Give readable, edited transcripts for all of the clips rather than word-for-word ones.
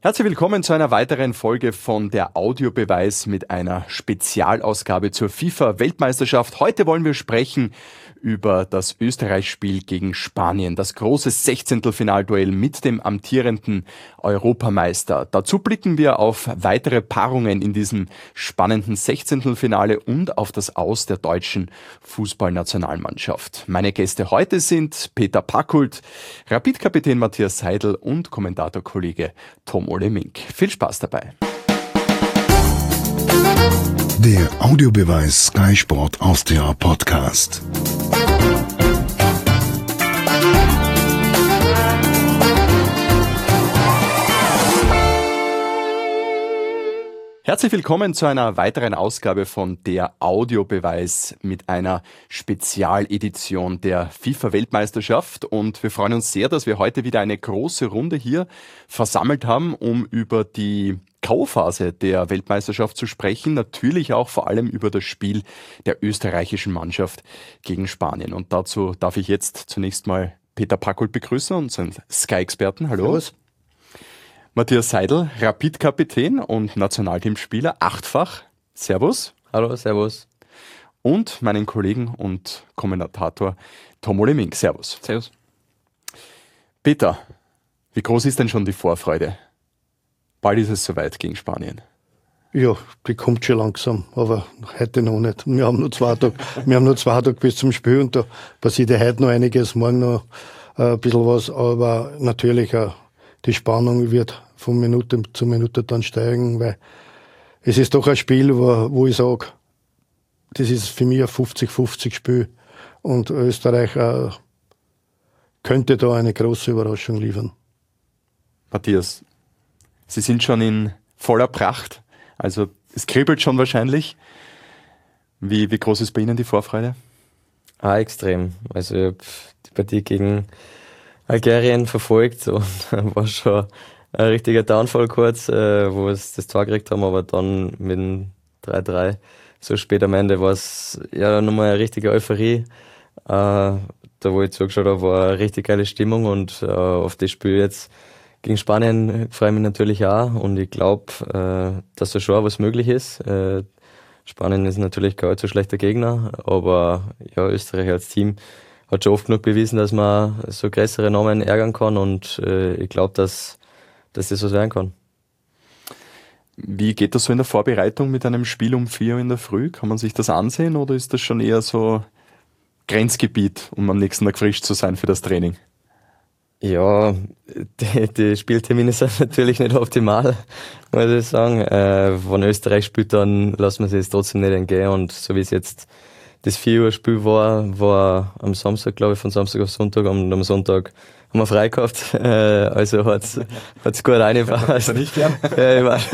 Herzlich willkommen zu einer weiteren Folge von der Audiobeweis mit einer Spezialausgabe zur FIFA-Weltmeisterschaft. Heute wollen wir sprechen über das Österreich-Spiel gegen Spanien, das große Sechzehntelfinalduell mit dem amtierenden Europameister. Dazu blicken wir auf weitere Paarungen in diesem spannenden Sechzehntelfinale und auf das Aus der deutschen Fußballnationalmannschaft. Meine Gäste heute sind Peter Packhult, Rapid-Kapitän Matthias Seidel und Kommentatorkollege Tom Ole Mink. Viel Spaß dabei. Der Audiobeweis Sky Sport Austria Podcast. Herzlich willkommen zu einer weiteren Ausgabe von der Audiobeweis mit einer Spezialedition der FIFA-Weltmeisterschaft. Und wir freuen uns sehr, dass wir heute wieder eine große Runde hier versammelt haben, um über die K.O.-Phase der Weltmeisterschaft zu sprechen. Natürlich auch vor allem über das Spiel der österreichischen Mannschaft gegen Spanien. Und dazu darf ich jetzt zunächst mal Peter Packhult begrüßen, unseren Sky-Experten. Hallo. Servus. Matthias Seidel, Rapid-Kapitän und Nationalteamspieler, achtfach. Servus. Hallo, servus. Und meinen Kollegen und Kommentator Tom Ole Mink. Servus. Servus. Peter, wie groß ist denn schon die Vorfreude? Bald ist es soweit gegen Spanien. Ja, die kommt schon langsam, aber heute noch nicht. Wir haben nur 2 Tage, bis zum Spiel und da passiert ja heute noch einiges, morgen noch ein bisschen was, aber natürlich die Spannung wird von Minute zu Minute dann steigen, weil es ist doch ein Spiel, wo ich sage, das ist für mich ein 50-50 Spiel und Österreich könnte da eine große Überraschung liefern. Matthias, Sie sind schon in voller Pracht, also es kribbelt schon wahrscheinlich. Wie groß ist bei Ihnen die Vorfreude? Extrem. Also ich habe die Partie gegen Algerien verfolgt und war schon ein richtiger Downfall kurz, wo wir das Tor gekriegt haben, aber dann mit dem 3-3 so spät am Ende war es ja nochmal eine richtige Euphorie. Da wo ich zugeschaut habe, war eine richtig geile Stimmung und auf das Spiel jetzt gegen Spanien freue ich mich natürlich auch und ich glaube, dass da schon was möglich ist. Spanien ist natürlich kein allzu schlechter Gegner, aber ja, Österreich als Team hat schon oft genug bewiesen, dass man so größere Namen ärgern kann und ich glaube, dass das was werden kann. Wie geht das so in der Vorbereitung mit einem Spiel um 4 Uhr in der Früh? Kann man sich das ansehen oder ist das schon eher so Grenzgebiet, um am nächsten Tag frisch zu sein für das Training? Ja, die Spieltermine sind natürlich nicht optimal, muss ich sagen. Wenn Österreich spielt, dann lassen wir sich es trotzdem nicht entgehen und so wie es jetzt das 4 Uhr Spiel war am Samstag, glaube ich, von Samstag auf Sonntag und am Sonntag haben wir frei gehabt, also hat's gut reingepasst. Nicht gern? Ja, ich weiß.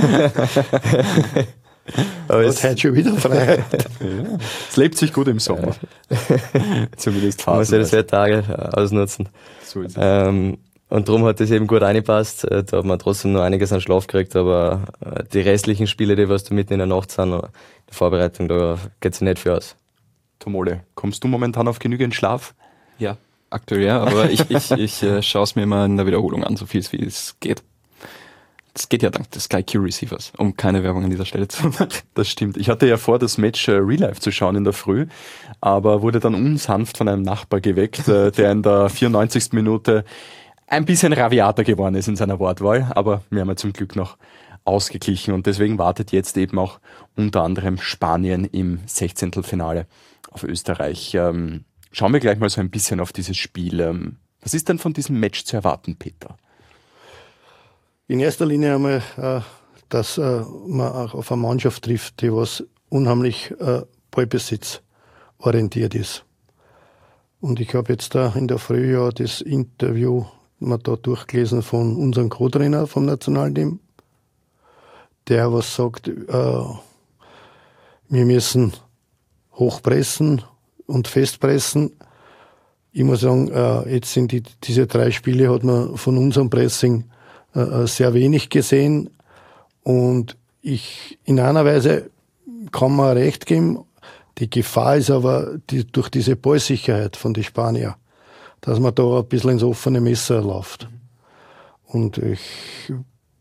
Aber es hat heute schon wieder frei. Ja. Es lebt sich gut im Sommer. Zumindest man muss ja das Tage ausnutzen. So ist es. Und darum hat das eben gut reingepasst. Da hat man trotzdem noch einiges an Schlaf gekriegt, aber die restlichen Spiele, die was da mitten in der Nacht sind, in der Vorbereitung, da geht's nicht viel aus. Tom Ole, kommst du momentan auf genügend Schlaf? Ja, aktuell ja, aber ich schaue es mir immer in der Wiederholung an, so viel wie es geht. Das geht ja dank des Sky Q Receivers, um keine Werbung an dieser Stelle zu machen. Das stimmt. Ich hatte ja vor, das Match Real Life zu schauen in der Früh, aber wurde dann unsanft von einem Nachbar geweckt, der in der 94. Minute ein bisschen rabiater geworden ist in seiner Wortwahl, aber wir haben ja zum Glück noch ausgeglichen und deswegen wartet jetzt eben auch unter anderem Spanien im Sechzehntelfinale auf Österreich. Schauen wir gleich mal so ein bisschen auf dieses Spiel. Was ist denn von diesem Match zu erwarten, Peter? In erster Linie einmal, dass man auch auf eine Mannschaft trifft, die was unheimlich Ballbesitz orientiert ist. Und ich habe jetzt da in der Früh ja das Interview mal da durchgelesen von unserem Co-Trainer vom Nationalteam, der was sagt, wir müssen hochpressen und festpressen. Ich muss sagen, jetzt sind diese 3 Spiele hat man von unserem Pressing sehr wenig gesehen und in einer Weise kann man recht geben. Die Gefahr ist aber durch diese Ballsicherheit von den Spaniern, dass man da ein bisschen ins offene Messer läuft. Und ich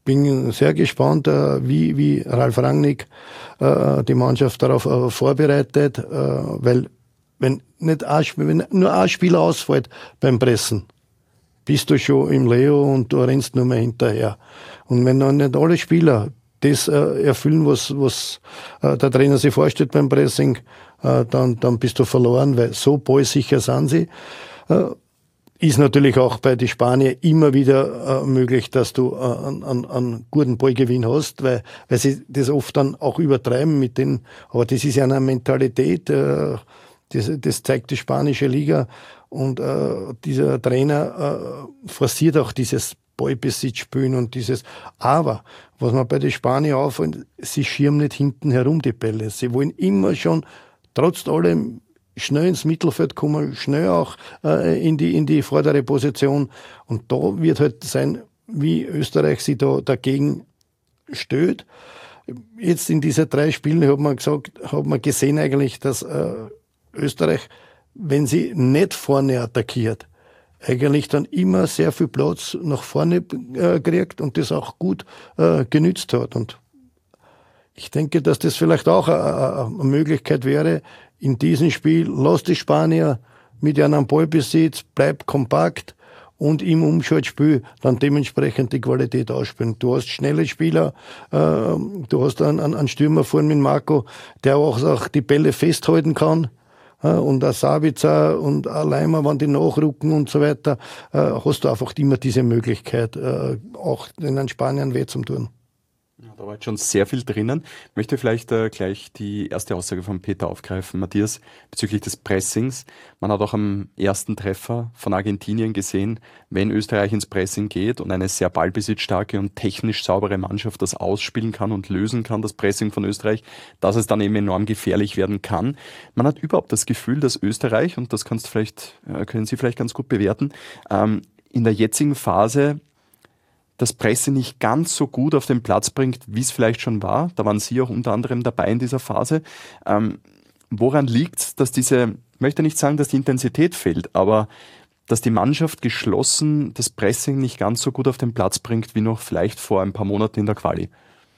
bin sehr gespannt, wie Ralf Rangnick die Mannschaft darauf vorbereitet, weil wenn nur ein Spieler ausfällt beim Pressen, bist du schon im Leo und du rennst nur mehr hinterher. Und wenn noch nicht alle Spieler das erfüllen, was der Trainer sich vorstellt beim Pressing, dann bist du verloren, weil so ballsicher sind sie. Ist natürlich auch bei den Spaniern immer wieder möglich, dass du einen guten Ballgewinn hast, weil sie das oft dann auch übertreiben mit denen. Aber das ist ja eine Mentalität, das zeigt die spanische Liga. Und dieser Trainer forciert auch dieses Ballbesitzspielen und dieses. Aber was man bei den Spaniern auffällt, sie schirmen nicht hinten herum die Bälle. Sie wollen immer schon, trotz allem, schnell ins Mittelfeld kommen, schnell auch in die vordere Position. Und da wird halt sein, wie Österreich sich da dagegen stößt. Jetzt in diesen 3 Spielen hat man gesehen eigentlich, dass Österreich, wenn sie nicht vorne attackiert, eigentlich dann immer sehr viel Platz nach vorne kriegt und das auch gut genützt hat. Und ich denke, dass das vielleicht auch eine Möglichkeit wäre, in diesem Spiel, lass die Spanier mit einem Ballbesitz, bleib kompakt und im Umschaltspiel dann dementsprechend die Qualität ausspielen. Du hast schnelle Spieler, du hast einen Stürmer vorne mit Marco, der auch die Bälle festhalten kann. Und ein Sabitzer und ein Leimer, wenn die nachrücken und so weiter, hast du einfach immer diese Möglichkeit, auch den Spaniern weh zu tun. Ja, da war jetzt schon sehr viel drinnen. Ich möchte vielleicht gleich die erste Aussage von Peter aufgreifen, Matthias, bezüglich des Pressings. Man hat auch am ersten Treffer von Argentinien gesehen, wenn Österreich ins Pressing geht und eine sehr ballbesitzstarke und technisch saubere Mannschaft das ausspielen kann und lösen kann, das Pressing von Österreich, dass es dann eben enorm gefährlich werden kann. Man hat überhaupt das Gefühl, dass Österreich, und das können Sie vielleicht ganz gut bewerten, in der jetzigen Phase das Presse nicht ganz so gut auf den Platz bringt, wie es vielleicht schon war. Da waren Sie auch unter anderem dabei in dieser Phase. Woran liegt es, dass ich möchte nicht sagen, dass die Intensität fehlt, aber dass die Mannschaft geschlossen das Pressing nicht ganz so gut auf den Platz bringt, wie noch vielleicht vor ein paar Monaten in der Quali?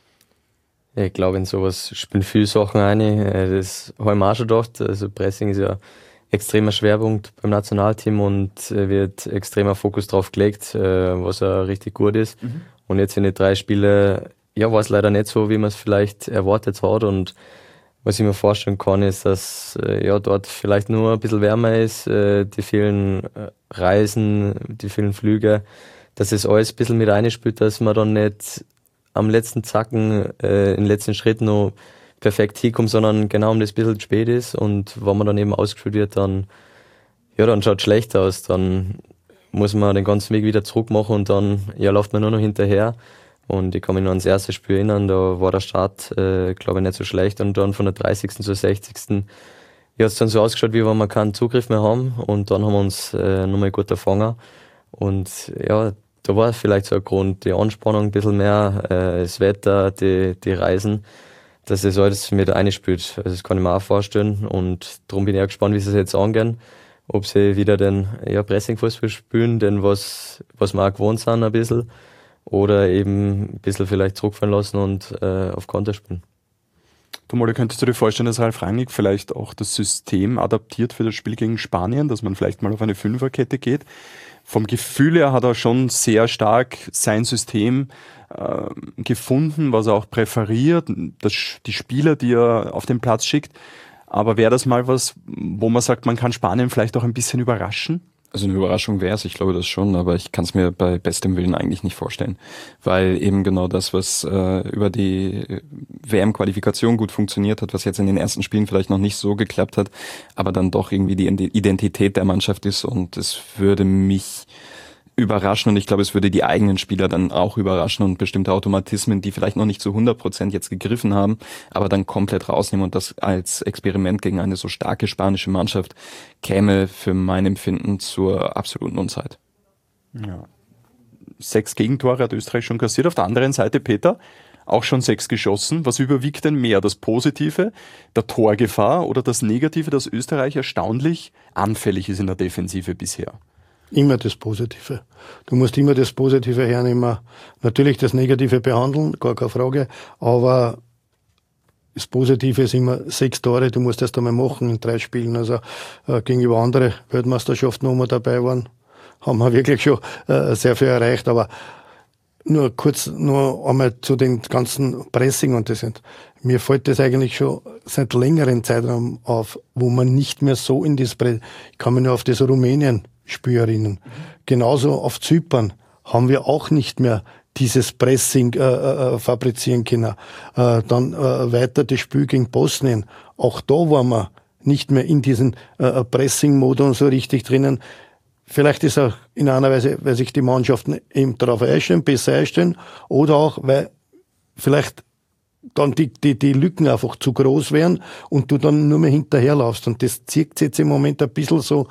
Ja, ich glaube, in sowas spielen viele Sachen rein. Das habe ich mir auch schon gedacht. Also Pressing ist ja extremer Schwerpunkt beim Nationalteam und wird extremer Fokus drauf gelegt, was ja richtig gut ist. Mhm. Und jetzt in den 3 Spielen, ja, war es leider nicht so, wie man es vielleicht erwartet hat. Und was ich mir vorstellen kann, ist, dass dort vielleicht nur ein bisschen wärmer ist, die vielen Reisen, die vielen Flüge, dass es alles ein bisschen mit reinspielt, dass man dann nicht am letzten Zacken, im letzten Schritt noch perfekt hinkommt, sondern genau um das bisschen spät ist und wenn man dann eben ausgespielt wird, dann schaut es schlecht aus, dann muss man den ganzen Weg wieder zurück machen und dann läuft man nur noch hinterher. Und ich kann mich noch ans erste Spiel erinnern, da war der Start, glaube ich, nicht so schlecht und dann von der 30. zur 60. hat es dann so ausgeschaut, wie wenn wir keinen Zugriff mehr haben und dann haben wir uns nochmal gut erfangen und ja, da war vielleicht so ein Grund, die Anspannung ein bisschen mehr, das Wetter, die Reisen, dass das alles mit einspielt. Also das kann ich mir auch vorstellen und darum bin ich auch gespannt, wie sie es jetzt angehen. Ob sie wieder den Pressing-Fußball spielen, denn was wir auch gewohnt sind ein bisschen, oder eben ein bisschen vielleicht zurückfallen lassen und auf Konter spielen. Tomole, könntest du dir vorstellen, dass Ralf Rangnick vielleicht auch das System adaptiert für das Spiel gegen Spanien, dass man vielleicht mal auf eine Fünferkette geht? Vom Gefühl her hat er schon sehr stark sein System gefunden, was er auch präferiert, die Spieler, die er auf den Platz schickt. Aber wäre das mal was, wo man sagt, man kann Spanien vielleicht auch ein bisschen überraschen? Also eine Überraschung wäre es, ich glaube das schon, aber ich kann es mir bei bestem Willen eigentlich nicht vorstellen. Weil eben genau das, was über die WM-Qualifikation gut funktioniert hat, was jetzt in den ersten Spielen vielleicht noch nicht so geklappt hat, aber dann doch irgendwie die Identität der Mannschaft ist und es würde mich überraschen und ich glaube, es würde die eigenen Spieler dann auch überraschen und bestimmte Automatismen, die vielleicht noch nicht zu 100% jetzt gegriffen haben, aber dann komplett rausnehmen und das als Experiment gegen eine so starke spanische Mannschaft käme für mein Empfinden zur absoluten Unzeit. Ja. 6 Gegentore hat Österreich schon kassiert. Auf der anderen Seite, Peter, auch schon 6 geschossen. Was überwiegt denn mehr? Das Positive, der Torgefahr oder das Negative, dass Österreich erstaunlich anfällig ist in der Defensive bisher? Immer das Positive. Du musst immer das Positive hernehmen. Natürlich das Negative behandeln, gar keine Frage, aber das Positive ist immer 6 Tore, du musst das einmal machen in 3 Spielen. Also gegenüber anderen Weltmeisterschaften, wo wir dabei waren, haben wir wirklich schon sehr viel erreicht. Aber nur kurz nur einmal zu den ganzen Pressing und das. Mir fällt das eigentlich schon seit längerem Zeitraum auf, wo man nicht mehr so in das Pressing, ich kann mich nur auf das Rumänien-Spiel erinnern. Genauso auf Zypern haben wir auch nicht mehr dieses Pressing fabrizieren können. Dann weiter das Spiel gegen Bosnien. Auch da waren wir nicht mehr in diesen Pressing-Modus so richtig drinnen. Vielleicht ist auch in einer Weise, weil sich die Mannschaften eben darauf einstellen, besser einstellen, oder auch, weil vielleicht dann die Lücken einfach zu groß wären und du dann nur mehr hinterherlaufst. Und das zieht sich jetzt im Moment ein bisschen so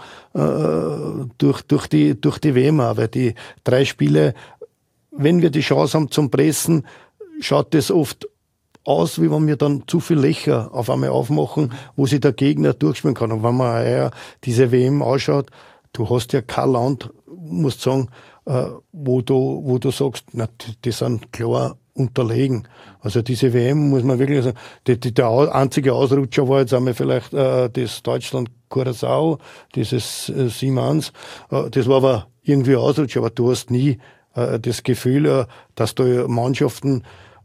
durch die WM auch, weil die 3 Spiele, wenn wir die Chance haben zum Pressen, schaut das oft aus, wie wenn wir dann zu viel Löcher auf einmal aufmachen, wo sich der Gegner durchspielen kann. Und wenn man ja diese WM anschaut, du hast ja kein Land, musst sagen, wo du sagst, na, die sind klar unterlegen. Also diese WM muss man wirklich sagen, der einzige Ausrutscher war jetzt einmal vielleicht das Deutschland-Curaçao, dieses 7-1. Das war aber irgendwie ein Ausrutscher, aber du hast nie das Gefühl, dass da Mannschaften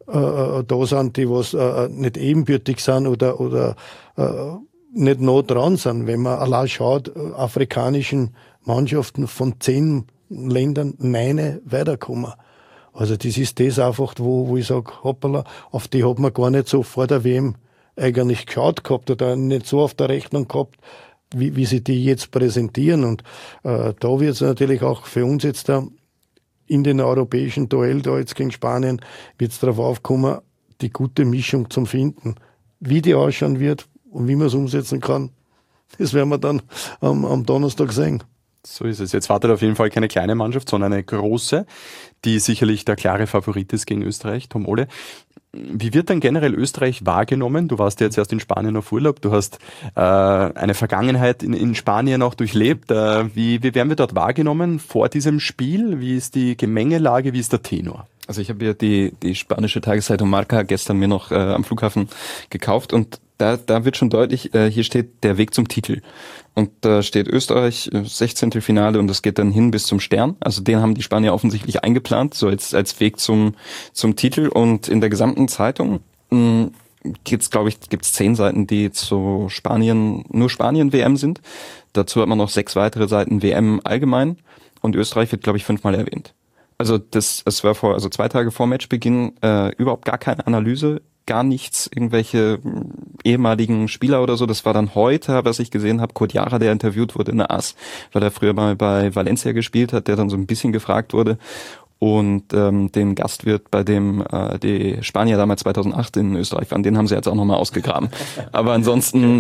da sind, die was nicht ebenbürtig sind oder nicht nah dran sind. Wenn man allein schaut, afrikanischen Mannschaften von 10 Ländern 9 weiterkommen. Also das ist das einfach, wo ich sage, hoppala, auf die hat man gar nicht so vor der WM eigentlich geschaut gehabt oder nicht so auf der Rechnung gehabt, wie sie die jetzt präsentieren. Und da wird es natürlich auch für uns jetzt da in den europäischen Duell da jetzt gegen Spanien wird es darauf aufkommen, die gute Mischung zu finden. Wie die ausschauen wird und wie man es umsetzen kann, das werden wir dann am Donnerstag sehen. So ist es. Jetzt wartet auf jeden Fall keine kleine Mannschaft, sondern eine große, die sicherlich der klare Favorit ist gegen Österreich. Tom Ole, wie wird dann generell Österreich wahrgenommen? Du warst ja jetzt erst in Spanien auf Urlaub, du hast eine Vergangenheit in Spanien auch durchlebt. Wie werden wir dort wahrgenommen vor diesem Spiel? Wie ist die Gemengelage, wie ist der Tenor? Also ich habe ja die spanische Tageszeitung Marca gestern mir noch am Flughafen gekauft und da wird schon deutlich, hier steht der Weg zum Titel. Und da steht Österreich, 16. Finale und das geht dann hin bis zum Stern. Also den haben die Spanier offensichtlich eingeplant, so als Weg zum Titel. Und in der gesamten Zeitung gibt's 10 Seiten, die zu nur Spanien-WM sind. Dazu hat man noch 6 weitere Seiten WM allgemein. Und Österreich wird, glaube ich, 5-mal erwähnt. Also es war 2 Tage vor Matchbeginn überhaupt gar keine Analyse, gar nichts, irgendwelche ehemaligen Spieler oder so. Das war dann heute, was ich gesehen habe, Kodjara, der interviewt wurde in der AS, weil er früher mal bei Valencia gespielt hat, der dann so ein bisschen gefragt wurde. Und den Gastwirt, bei dem die Spanier damals 2008 in Österreich waren, den haben sie jetzt auch nochmal ausgegraben. Aber ansonsten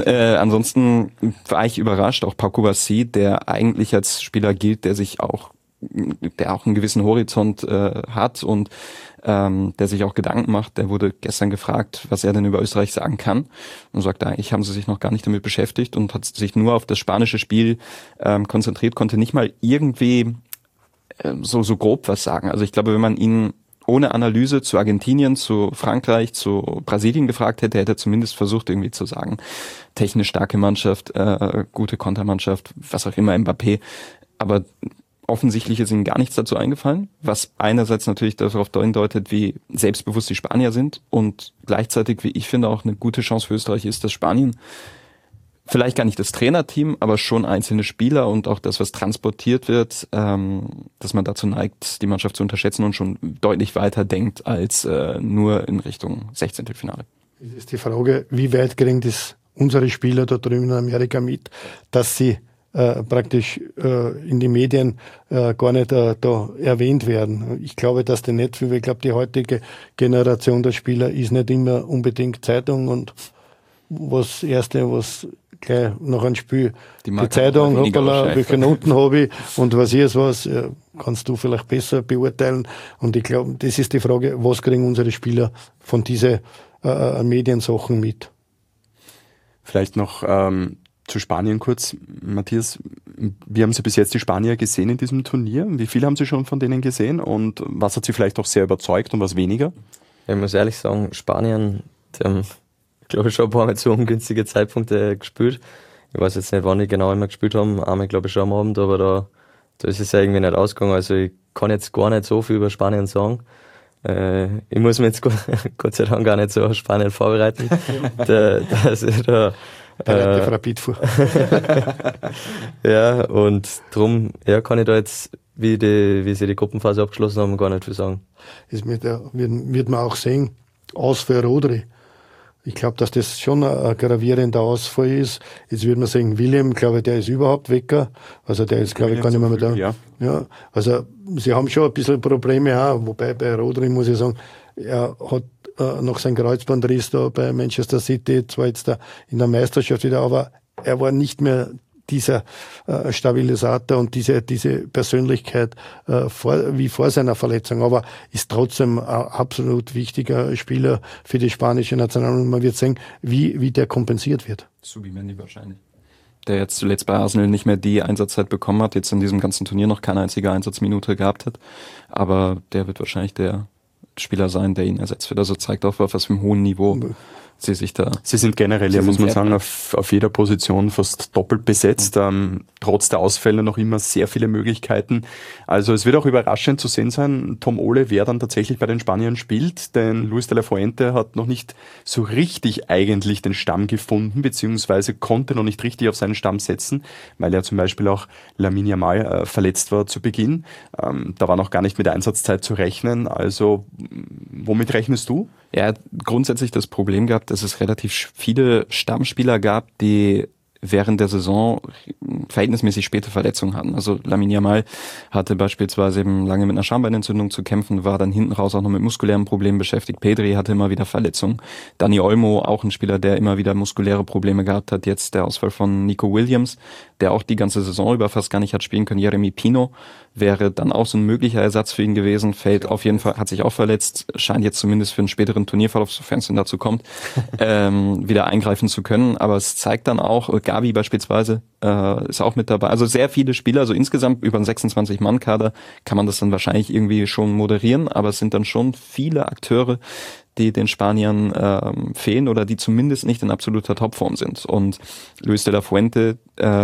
war ich überrascht, auch Pau Kubasi, der eigentlich als Spieler gilt, der auch einen gewissen Horizont hat und der sich auch Gedanken macht, der wurde gestern gefragt, was er denn über Österreich sagen kann und sagt, eigentlich haben sie sich noch gar nicht damit beschäftigt und hat sich nur auf das spanische Spiel konzentriert, konnte nicht mal irgendwie so grob was sagen. Also ich glaube, wenn man ihn ohne Analyse zu Argentinien, zu Frankreich, zu Brasilien gefragt hätte, hätte er zumindest versucht irgendwie zu sagen, technisch starke Mannschaft, gute Kontermannschaft, was auch immer, Mbappé, aber offensichtlich ist ihnen gar nichts dazu eingefallen, was einerseits natürlich darauf hindeutet, wie selbstbewusst die Spanier sind und gleichzeitig, wie ich finde, auch eine gute Chance für Österreich ist, dass Spanien vielleicht gar nicht das Trainerteam, aber schon einzelne Spieler und auch das, was transportiert wird, dass man dazu neigt, die Mannschaft zu unterschätzen und schon deutlich weiter denkt als nur in Richtung 16. Finale. Es ist die Frage, wie weit kriegen das unsere Spieler da drüben in Amerika mit, dass sie praktisch in die Medien gar nicht da erwähnt werden. Ich glaube, dass die nicht, ich glaube, die heutige Generation der Spieler ist nicht immer unbedingt Zeitung und was gleich nach einem Spiel die Zeitung, hoppala, welche Noten habe ich und was kannst du vielleicht besser beurteilen. Und ich glaube, das ist die Frage, was kriegen unsere Spieler von diesen Mediensachen mit? Vielleicht noch zu Spanien kurz. Matthias, wie haben Sie bis jetzt die Spanier gesehen in diesem Turnier? Wie viel haben Sie schon von denen gesehen und was hat Sie vielleicht auch sehr überzeugt und was weniger? Ich muss ehrlich sagen, Spanien, die haben, glaube ich, schon ein paar Mal zu ungünstigen Zeitpunkten gespielt. Ich weiß jetzt nicht, wann die genau immer gespielt haben. Einmal, glaube ich, schon am Abend, aber da ist es ja irgendwie nicht ausgegangen. Also ich kann jetzt gar nicht so viel über Spanien sagen. Ich muss mich jetzt Gott sei Dank gar nicht so auf Spanien vorbereiten. Dass ich da ja, und drum kann ich da jetzt, wie sie die Gruppenphase abgeschlossen haben, gar nicht viel sagen. Das wird man auch sehen, aus für Rodri. Ich glaube, dass das schon ein gravierender Ausfall ist. Jetzt wird man sagen, William, glaube ich, der ist überhaupt weg. Also der ist, glaube ich, gar nicht mehr da. Ja, also sie haben schon ein bisschen Probleme auch, wobei bei Rodri muss ich sagen, er hat nach seinem Kreuzbandriss da bei Manchester City, zwar jetzt da in der Meisterschaft wieder, aber er war nicht mehr dieser Stabilisator und diese Persönlichkeit wie vor seiner Verletzung, aber ist trotzdem ein absolut wichtiger Spieler für die spanische Nationalmannschaft. Man wird sehen, wie der kompensiert wird. Subimendi wahrscheinlich. Der jetzt zuletzt bei Arsenal nicht mehr die Einsatzzeit bekommen hat, jetzt in diesem ganzen Turnier noch keine einzige Einsatzminute gehabt hat, aber der wird wahrscheinlich der Spieler sein, der ihn ersetzt wird. Also zeigt auch, auf was für einem hohen Niveau sie sich da... Sie sind generell, muss man sagen, auf jeder Position fast doppelt besetzt. Trotz der Ausfälle noch immer sehr viele Möglichkeiten. Also es wird auch überraschend zu sehen sein, Tom Ole, wer dann tatsächlich bei den Spaniern spielt, denn Luis de la Fuente hat noch nicht so richtig eigentlich den Stamm gefunden, beziehungsweise konnte noch nicht richtig auf seinen Stamm setzen, weil er zum Beispiel auch Lamine Yamal verletzt war zu Beginn. Da war noch gar nicht mit der Einsatzzeit zu rechnen. Also womit rechnest du? Er hat grundsätzlich das Problem gehabt, dass es relativ viele Stammspieler gab, die während der Saison verhältnismäßig späte Verletzungen hatten. Also Lamine Yamal hatte beispielsweise eben lange mit einer Schambeinentzündung zu kämpfen, war dann hinten raus auch noch mit muskulären Problemen beschäftigt. Pedri hatte immer wieder Verletzungen. Dani Olmo, auch ein Spieler, der immer wieder muskuläre Probleme gehabt hat. Jetzt der Ausfall von Nico Williams, der auch die ganze Saison über fast gar nicht hat spielen können. Jeremy Pino wäre dann auch so ein möglicher Ersatz für ihn gewesen. Fällt auf jeden Fall, hat sich auch verletzt, scheint jetzt zumindest für einen späteren Turnierverlauf, sofern es denn dazu kommt, wieder eingreifen zu können. Aber es zeigt dann auch, Gavi beispielsweise ist auch mit dabei. Also sehr viele Spieler, also insgesamt über einen 26-Mann-Kader kann man das dann wahrscheinlich irgendwie schon moderieren, aber es sind dann schon viele Akteure, die den Spaniern fehlen oder die zumindest nicht in absoluter Topform sind. Und Luis de la Fuente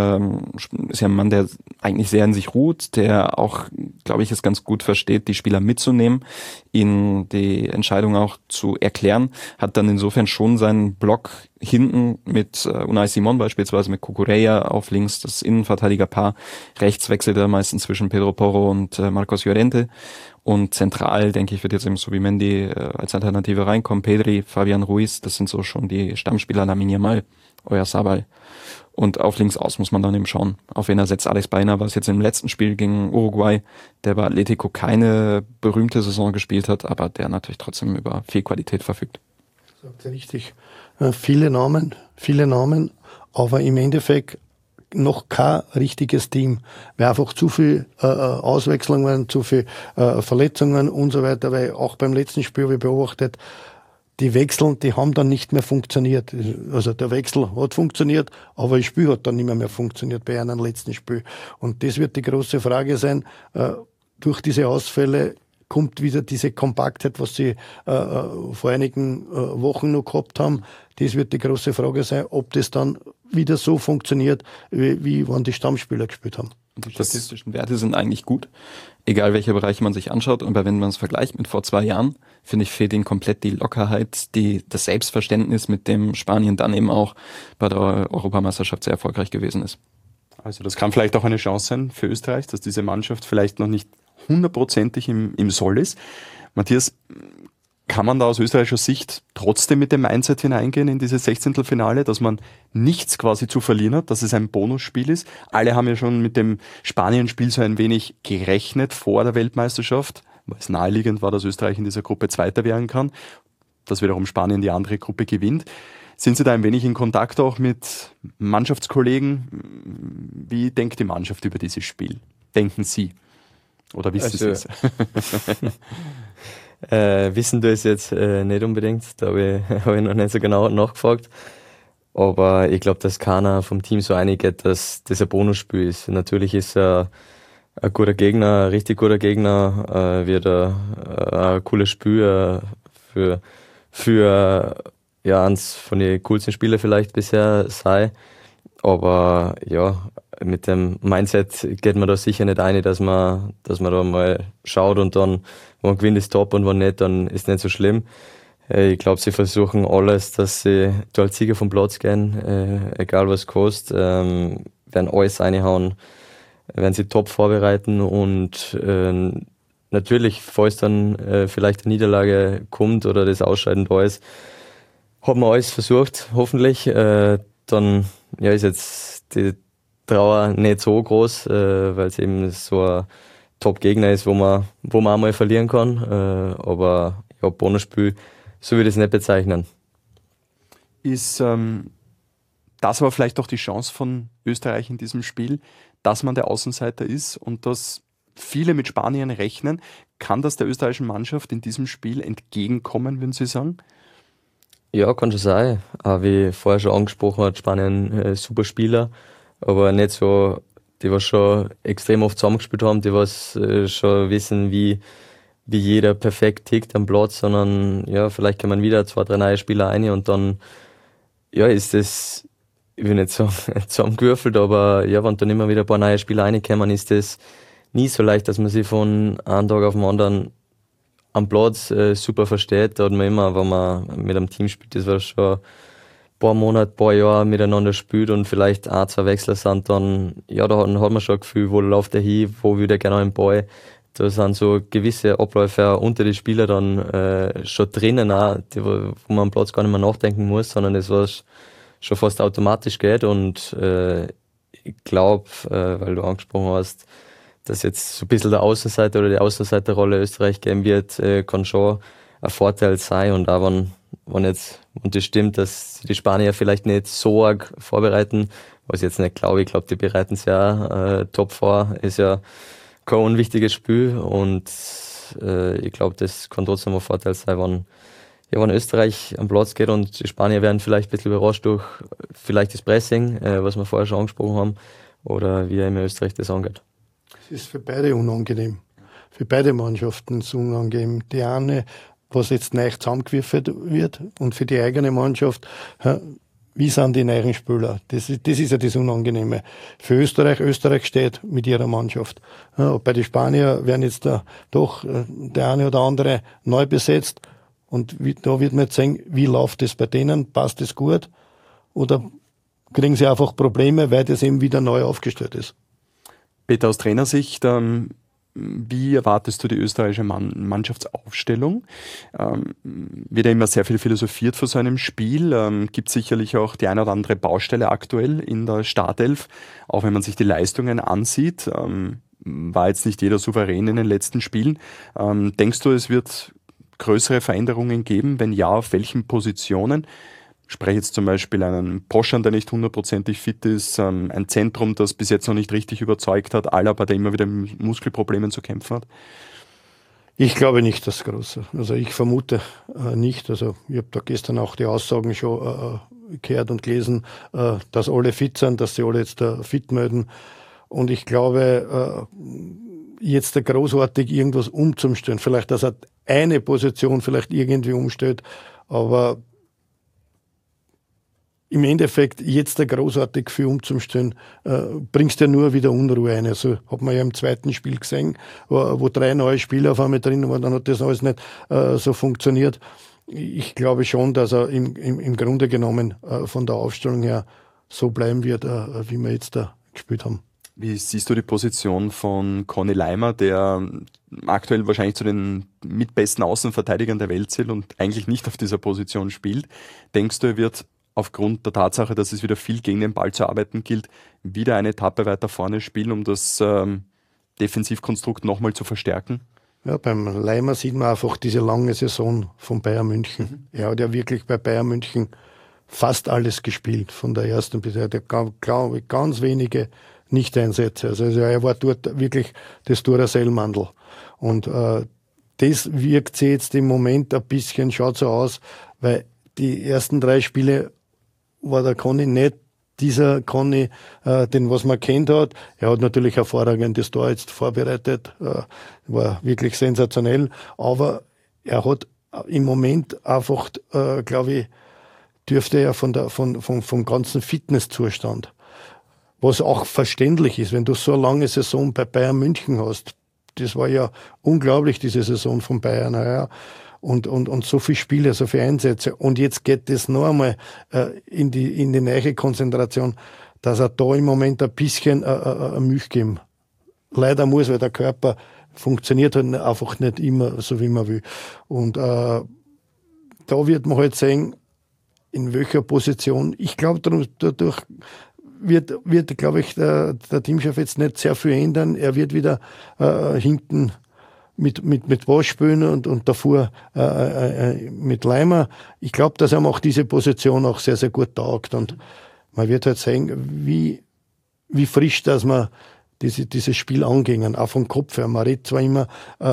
ist ja ein Mann, der eigentlich sehr in sich ruht, der auch, glaube ich, es ganz gut versteht, die Spieler mitzunehmen, ihnen die Entscheidung auch zu erklären, hat dann insofern schon seinen Block hinten mit Unai Simon beispielsweise, mit Cucurella auf links, das Innenverteidigerpaar, rechts wechselt er meistens zwischen Pedro Porro und Marcos Llorente. Und zentral, denke ich, wird jetzt eben Subimendi als Alternative reinkommen. Pedri, Fabian Ruiz, das sind so schon die Stammspieler, Lamine Yamal, Oyarzabal. Und auf links aus muss man dann eben schauen, auf wen er setzt. Alex Baena, was jetzt im letzten Spiel gegen Uruguay, der bei Atletico keine berühmte Saison gespielt hat, aber der natürlich trotzdem über viel Qualität verfügt. Sagt ihr richtig. Viele Namen, aber im Endeffekt noch kein richtiges Team, weil einfach zu viel Auswechslungen, zu viel Verletzungen und so weiter, weil auch beim letzten Spiel habe ich beobachtet, die Wechsel, die haben dann nicht mehr funktioniert. Also der Wechsel hat funktioniert, aber das Spiel hat dann nicht mehr funktioniert bei einem letzten Spiel. Und das wird die große Frage sein, durch diese Ausfälle kommt wieder diese Kompaktheit, was sie vor einigen Wochen noch gehabt haben. Das wird die große Frage sein, ob das dann wieder so funktioniert, wie wann die Stammspieler gespielt haben. Die statistischen Werte sind eigentlich gut, egal welche Bereiche man sich anschaut. Und wenn man es vergleicht mit vor 2 Jahren, finde ich, fehlt ihnen komplett die Lockerheit, das Selbstverständnis, mit dem Spanien dann eben auch bei der Europameisterschaft sehr erfolgreich gewesen ist. Also das kann vielleicht auch eine Chance sein für Österreich, dass diese Mannschaft vielleicht noch nicht 100%ig im Soll ist. Matthias, kann man da aus österreichischer Sicht trotzdem mit dem Mindset hineingehen in dieses 16. dass man nichts quasi zu verlieren hat, dass es ein Bonusspiel ist? Alle haben ja schon mit dem Spanien-Spiel so ein wenig gerechnet vor der Weltmeisterschaft, weil es naheliegend war, dass Österreich in dieser Gruppe Zweiter werden kann, dass wiederum Spanien die andere Gruppe gewinnt. Sind Sie da ein wenig in Kontakt auch mit Mannschaftskollegen? Wie denkt die Mannschaft über dieses Spiel? Denken Sie? Oder wissen Sie es? Wissen du es jetzt nicht unbedingt, da habe ich noch nicht so genau nachgefragt. Aber ich glaube, dass keiner vom Team so einig geht, dass das ein Bonusspiel ist. Natürlich ist er ein guter Gegner, ein richtig guter Gegner, wird ein cooles Spiel für ja, eins von den coolsten Spielen vielleicht bisher sei. Aber ja, mit dem Mindset geht man da sicher nicht ein, dass man da mal schaut und dann, wenn man gewinnt, ist top und wenn nicht, dann ist nicht so schlimm. Ich glaube, sie versuchen alles, dass sie da als Sieger vom Platz gehen, egal was kostet, werden alles reinhauen, werden sie top vorbereiten und natürlich, falls dann vielleicht eine Niederlage kommt oder das Ausscheiden da ist, hat man alles versucht, hoffentlich. Dann ja, ist jetzt die Trauer nicht so groß, weil es eben so ein Top-Gegner ist, wo man auch mal verlieren kann. Aber ja, Bonusspiel, so würde ich es nicht bezeichnen. Ist das aber vielleicht auch die Chance von Österreich in diesem Spiel, dass man der Außenseiter ist und dass viele mit Spanien rechnen? Kann das der österreichischen Mannschaft in diesem Spiel entgegenkommen, würden Sie sagen? Ja, kann schon sein. Aber wie vorher schon angesprochen hat, Spanien super Spieler, aber nicht so, die was schon extrem oft zusammengespielt haben, die was schon wissen, wie jeder perfekt tickt am Platz, sondern ja, vielleicht kommen wieder 2, 3 neue Spieler rein und dann ja, ist das, ich will nicht sagen zusammengewürfelt, aber ja, wenn dann immer wieder ein paar neue Spieler reinkommen, ist das nie so leicht, dass man sich von einem Tag auf den anderen am Platz super versteht. Da hat man immer, wenn man mit einem Team spielt, das war schon ein paar Monate, ein paar Jahre miteinander spielt und vielleicht 1, 2 Wechsler sind, dann ja, da hat man schon ein Gefühl, wo läuft der hin, wo will der genau einen Ball. Da sind so gewisse Abläufe auch unter die Spieler dann schon drinnen, auch, wo man am Platz gar nicht mehr nachdenken muss, sondern das was schon fast automatisch geht und ich glaube, weil du angesprochen hast, dass jetzt so ein bisschen der Außenseiter oder die Außenseiterrolle Österreich geben wird, kann schon ein Vorteil sein. Und auch wenn das stimmt, dass die Spanier vielleicht nicht so arg vorbereiten, was ich jetzt nicht glaube, ich glaube, die bereiten es ja top vor, ist ja kein unwichtiges Spiel und ich glaube, das kann trotzdem ein Vorteil sein, wenn Österreich am Platz geht und die Spanier werden vielleicht ein bisschen überrascht durch vielleicht das Pressing, was wir vorher schon angesprochen haben, oder wie immer Österreich das angeht. Es ist für beide unangenehm. Für beide Mannschaften ist es unangenehm. Die eine, was jetzt neu zusammengewürfelt wird, und für die eigene Mannschaft, wie sind die neuen Spieler? Das ist ja das Unangenehme. Für Österreich steht mit ihrer Mannschaft. Bei den Spaniern werden jetzt doch der eine oder andere neu besetzt. Und da wird man jetzt sehen, wie läuft es bei denen? Passt es gut? Oder kriegen sie einfach Probleme, weil das eben wieder neu aufgestellt ist? Peter, aus Trainersicht, wie erwartest du die österreichische Mannschaftsaufstellung? Wird ja immer sehr viel philosophiert vor so einem Spiel. Gibt sicherlich auch die eine oder andere Baustelle aktuell in der Startelf, auch wenn man sich die Leistungen ansieht. War jetzt nicht jeder souverän in den letzten Spielen. Denkst du, es wird größere Veränderungen geben? Wenn ja, auf welchen Positionen? Ich spreche jetzt zum Beispiel einen Poschan, der nicht 100% fit ist, ein Zentrum, das bis jetzt noch nicht richtig überzeugt hat, Alaba, der immer wieder mit Muskelproblemen zu kämpfen hat. Ich glaube nicht, das Große. Also ich vermute nicht. Also ich habe da gestern auch die Aussagen schon gehört und gelesen, dass alle fit sind, dass sie alle jetzt fit melden. Und ich glaube, jetzt großartig irgendwas umzustellen, vielleicht, dass er eine Position vielleicht irgendwie umstellt, aber im Endeffekt jetzt großartig viel umzustellen, bringst ja nur wieder Unruhe ein. Also hat man ja im zweiten Spiel gesehen, wo 3 neue Spieler auf einmal drin waren, dann hat das alles nicht so funktioniert. Ich glaube schon, dass er im Grunde genommen von der Aufstellung her so bleiben wird, wie wir jetzt da gespielt haben. Wie siehst du die Position von Conny Leimer, der aktuell wahrscheinlich zu den mitbesten Außenverteidigern der Welt zählt und eigentlich nicht auf dieser Position spielt? Denkst du, er wird aufgrund der Tatsache, dass es wieder viel gegen den Ball zu arbeiten gilt, wieder eine Etappe weiter vorne spielen, um das Defensivkonstrukt nochmal zu verstärken? Ja, beim Leimer sieht man einfach diese lange Saison von Bayern München. Er hat ja wirklich bei Bayern München fast alles gespielt, von der ersten bis der glaube ich, ganz wenige Nicht-Einsätze. Also er war dort wirklich das Duracell-Mandel. Und das wirkt sich jetzt im Moment ein bisschen, schaut so aus, weil die ersten 3 Spiele war der Conny nicht dieser Conny, den was man kennt hat. Er hat natürlich hervorragendes Tor jetzt vorbereitet, war wirklich sensationell, aber er hat im Moment einfach, glaube ich, dürfte er vom ganzen Fitnesszustand, was auch verständlich ist, wenn du so eine lange Saison bei Bayern München hast. Das war ja unglaublich, diese Saison von Bayern. Ja. Und so viele Spiele, so viele Einsätze. Und jetzt geht das noch einmal in die neue Konzentration, dass er da im Moment ein bisschen Milch geben. Leider muss, weil der Körper funktioniert halt einfach nicht immer so, wie man will. Und da wird man halt sehen, in welcher Position. Ich glaube, dadurch wird glaube ich, der Teamchef jetzt nicht sehr viel ändern. Er wird wieder hinten mit Bosch spielen und davor mit Leimer. Ich glaube, dass er auch diese Position auch sehr, sehr gut taugt. Und man wird halt sehen, wie frisch, dass man dieses Spiel angehen, auch vom Kopf her. Man redet zwar immer,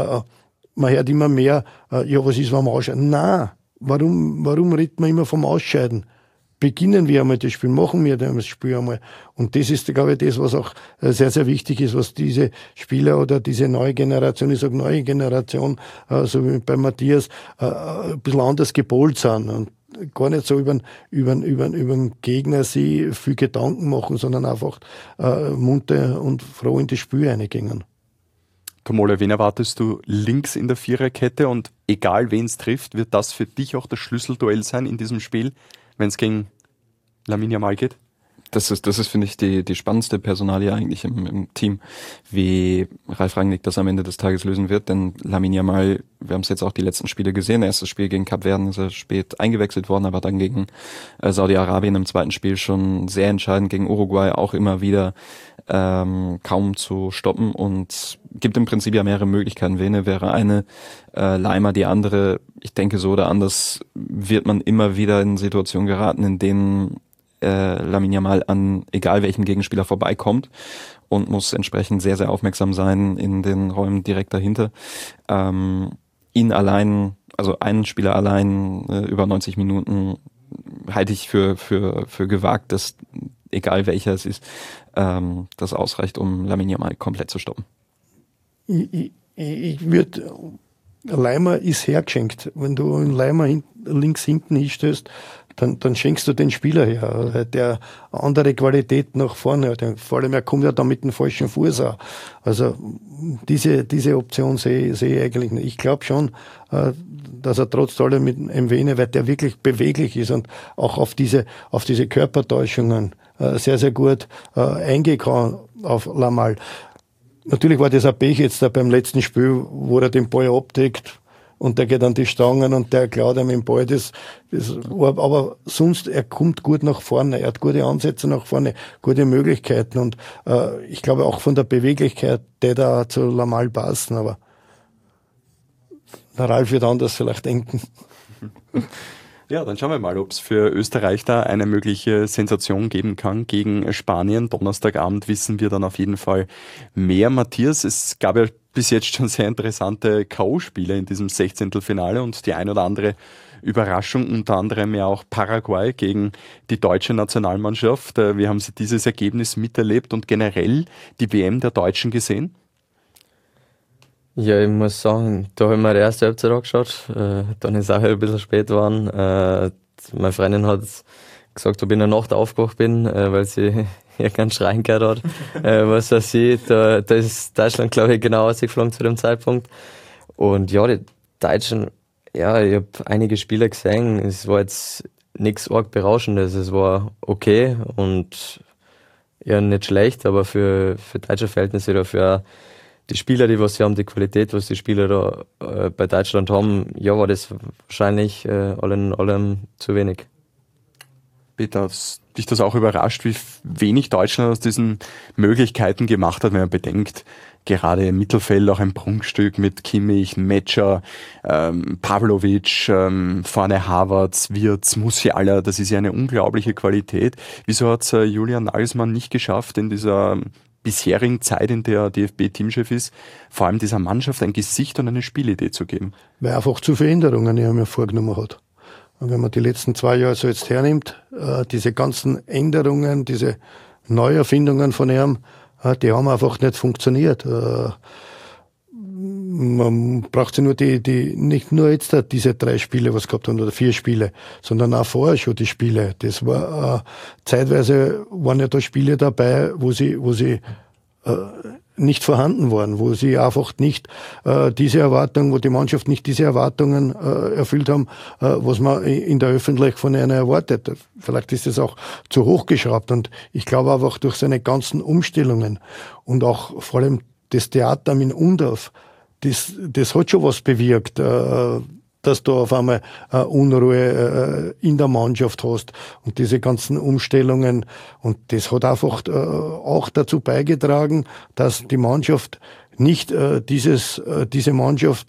man hört immer mehr, ja, was ist, wenn man ausscheiden? Nein, warum redet man immer vom Ausscheiden? Beginnen wir einmal das Spiel, machen wir das Spiel einmal. Und das ist, glaube ich, das, was auch sehr, sehr wichtig ist, was diese Spieler oder diese neue Generation, ich sage neue Generation, so wie bei Matthias, ein bisschen anders gepolt sind und gar nicht so über den Gegner sich viel Gedanken machen, sondern einfach munter und froh in das Spiel reingehen. Kamole, wen erwartest du links in der Viererkette? Und egal wen es trifft, wird das für dich auch das Schlüsselduell sein in diesem Spiel, wenn es gegen Lamine Yamal geht? Das ist, finde ich, die spannendste Personalie eigentlich im Team, wie Ralf Rangnick das am Ende des Tages lösen wird. Denn Lamine Yamal, wir haben es jetzt auch die letzten Spiele gesehen, erstes Spiel gegen Kap Verden ist er spät eingewechselt worden, aber dann gegen Saudi-Arabien im zweiten Spiel schon sehr entscheidend, gegen Uruguay auch immer wieder kaum zu stoppen und gibt im Prinzip ja mehrere Möglichkeiten. Vene wäre eine, Leimer die andere. Ich denke, so oder anders wird man immer wieder in Situationen geraten, in denen Lamine Yamal an egal welchen Gegenspieler vorbeikommt und muss entsprechend sehr, sehr aufmerksam sein in den Räumen direkt dahinter. Ihn allein, also einen Spieler allein über 90 Minuten halte ich für gewagt, dass egal welcher es ist, das ausreicht, um Lamine Yamal komplett zu stoppen. Ich würde, Leimer ist hergeschenkt. Wenn du einen Leimer links hinten hinstößt, dann schenkst du den Spieler her, der andere Qualität nach vorne hat. Vor allem, er kommt ja da mit dem falschen Fuß auch. Also diese Option sehe ich eigentlich nicht. Ich glaube schon, dass er trotz allem mit Vene, weil der wirklich beweglich ist und auch auf diese Körpertäuschungen sehr, sehr gut eingehen kann auf Lamal. Natürlich war das ein Pech jetzt da beim letzten Spiel, wo er den Ball abdeckt und der geht an die Stangen und der klaut ihm den Ball. Das war, aber sonst, er kommt gut nach vorne, er hat gute Ansätze nach vorne, gute Möglichkeiten und ich glaube auch von der Beweglichkeit, der da zu Lamal passen, aber der Ralf wird anders vielleicht denken. Ja, dann schauen wir mal, ob es für Österreich da eine mögliche Sensation geben kann gegen Spanien. Donnerstagabend wissen wir dann auf jeden Fall mehr. Matthias, es gab ja bis jetzt schon sehr interessante K.O.-Spiele in diesem 16. und die ein oder andere Überraschung, unter anderem ja auch Paraguay gegen die deutsche Nationalmannschaft. Wie haben Sie dieses Ergebnis miterlebt und generell die WM der Deutschen gesehen? Ja, ich muss sagen, da habe ich mir die erste Halbzeit angeschaut. Dann ist auch ein bisschen spät geworden. Meine Freundin hat gesagt, ob ich in der Nacht aufgewacht bin, weil sie irgendeinen Schreien gehört hat. Was weiß ich, da ist Deutschland, glaube ich, genau ausgeflogen zu dem Zeitpunkt. Und ja, die Deutschen, ja, ich habe einige Spiele gesehen. Es war jetzt nichts arg Berauschendes. Es war okay und ja, nicht schlecht, aber für deutsche Verhältnisse oder für die Spieler, die was sie haben, die Qualität, was die Spieler da bei Deutschland haben, ja, war das wahrscheinlich allen in allem zu wenig. Peter, hat dich das auch überrascht, wie wenig Deutschland aus diesen Möglichkeiten gemacht hat, wenn man bedenkt, gerade im Mittelfeld auch ein Prunkstück mit Kimmich, Metscher, Pavlovic, vorne Havertz, Wirtz, Musiala, das ist ja eine unglaubliche Qualität. Wieso hat es Julian Nagelsmann nicht geschafft, in dieser bisherigen Zeit, in der DFB-Teamchef ist, vor allem dieser Mannschaft ein Gesicht und eine Spielidee zu geben? Weil einfach zu viele Änderungen er mir vorgenommen hat. wenn man die letzten 2 Jahre so jetzt hernimmt, diese ganzen Änderungen, diese Neuerfindungen von ihm, die haben einfach nicht funktioniert. Man braucht sich nur nicht nur jetzt diese 3 Spiele, was gehabt haben, oder 4 Spiele, sondern auch vorher schon die Spiele. Das war, zeitweise waren ja da Spiele dabei, wo sie nicht vorhanden waren, wo sie einfach nicht diese Erwartungen, wo die Mannschaft nicht diese Erwartungen erfüllt haben, was man in der Öffentlichkeit von einer erwartet. Vielleicht ist es auch zu hoch geschraubt, und ich glaube einfach durch seine ganzen Umstellungen und auch vor allem das Theater in Undorf, das hat schon was bewirkt, dass du auf einmal Unruhe in der Mannschaft hast und diese ganzen Umstellungen. Und das hat einfach auch dazu beigetragen, dass die Mannschaft nicht diese Mannschaft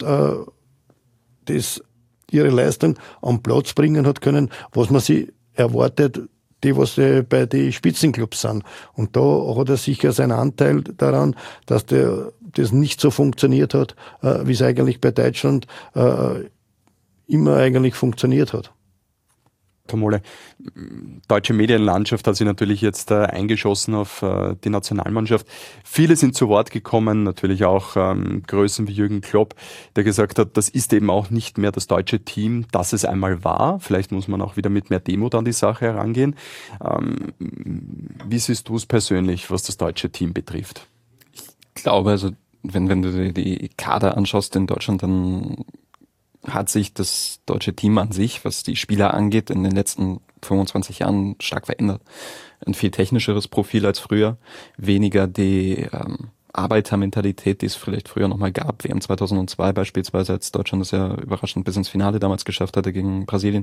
ihre Leistung am Platz bringen hat können, was man sie erwartet, was bei den Spitzenclubs sind. Und da hat er sicher seinen Anteil daran, dass das nicht so funktioniert hat, wie es eigentlich bei Deutschland immer eigentlich funktioniert hat. Tomole, deutsche Medienlandschaft hat sich natürlich jetzt eingeschossen auf die Nationalmannschaft. Viele sind zu Wort gekommen, natürlich auch Größen wie Jürgen Klopp, der gesagt hat, das ist eben auch nicht mehr das deutsche Team, das es einmal war. Vielleicht muss man auch wieder mit mehr Demut an die Sache herangehen. Wie siehst du es persönlich, was das deutsche Team betrifft? Ich glaube, also wenn du dir die Kader anschaust in Deutschland, dann hat sich das deutsche Team an sich, was die Spieler angeht, in den letzten 25 Jahren stark verändert. Ein viel technischeres Profil als früher, weniger die Arbeitermentalität, die es vielleicht früher nochmal gab, WM 2002 beispielsweise, als Deutschland es ja überraschend bis ins Finale damals geschafft hatte gegen Brasilien.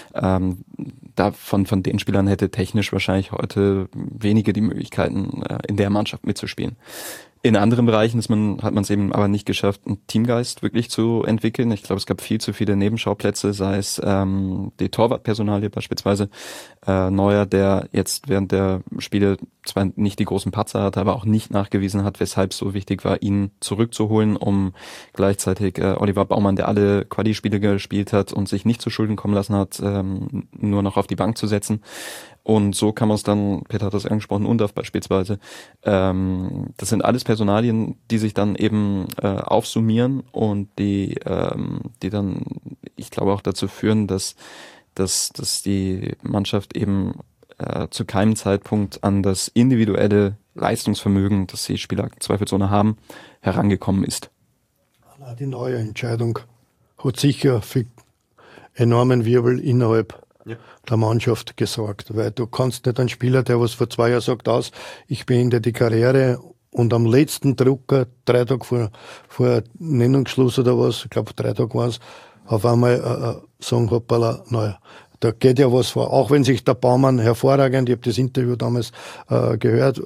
Von den Spielern hätte technisch wahrscheinlich heute wenige die Möglichkeiten, in der Mannschaft mitzuspielen. In anderen Bereichen hat man es eben aber nicht geschafft, einen Teamgeist wirklich zu entwickeln. Ich glaube, es gab viel zu viele Nebenschauplätze, sei es die Torwartpersonalie beispielsweise. Neuer, der jetzt während der Spiele zwar nicht die großen Patzer hatte, aber auch nicht nachgewiesen hat, weshalb es so wichtig war, ihn zurückzuholen, um gleichzeitig Oliver Baumann, der alle Quali-Spiele gespielt hat und sich nicht zu Schulden kommen lassen hat, nur noch auf die Bank zu setzen. Und so kann man es dann, Peter hat das angesprochen, Undorf beispielsweise, das sind alles Personalien, die sich dann eben aufsummieren und die dann, ich glaube, auch dazu führen, dass die Mannschaft eben zu keinem Zeitpunkt an das individuelle Leistungsvermögen, das die Spieler zweifelsohne haben, herangekommen ist. Die neue Entscheidung hat sicher für enormen Wirbel innerhalb der Mannschaft gesorgt, weil du kannst nicht einen Spieler, der was vor 2 Jahren sagt, ich beende die Karriere, und am letzten Drucker, 3 Tage vor Nennungsschluss oder was, ich glaube 3 Tage war es, auf einmal sagen, hoppala, naja, da geht ja was vor. Auch wenn sich der Baumann hervorragend, ich habe das Interview damals gehört,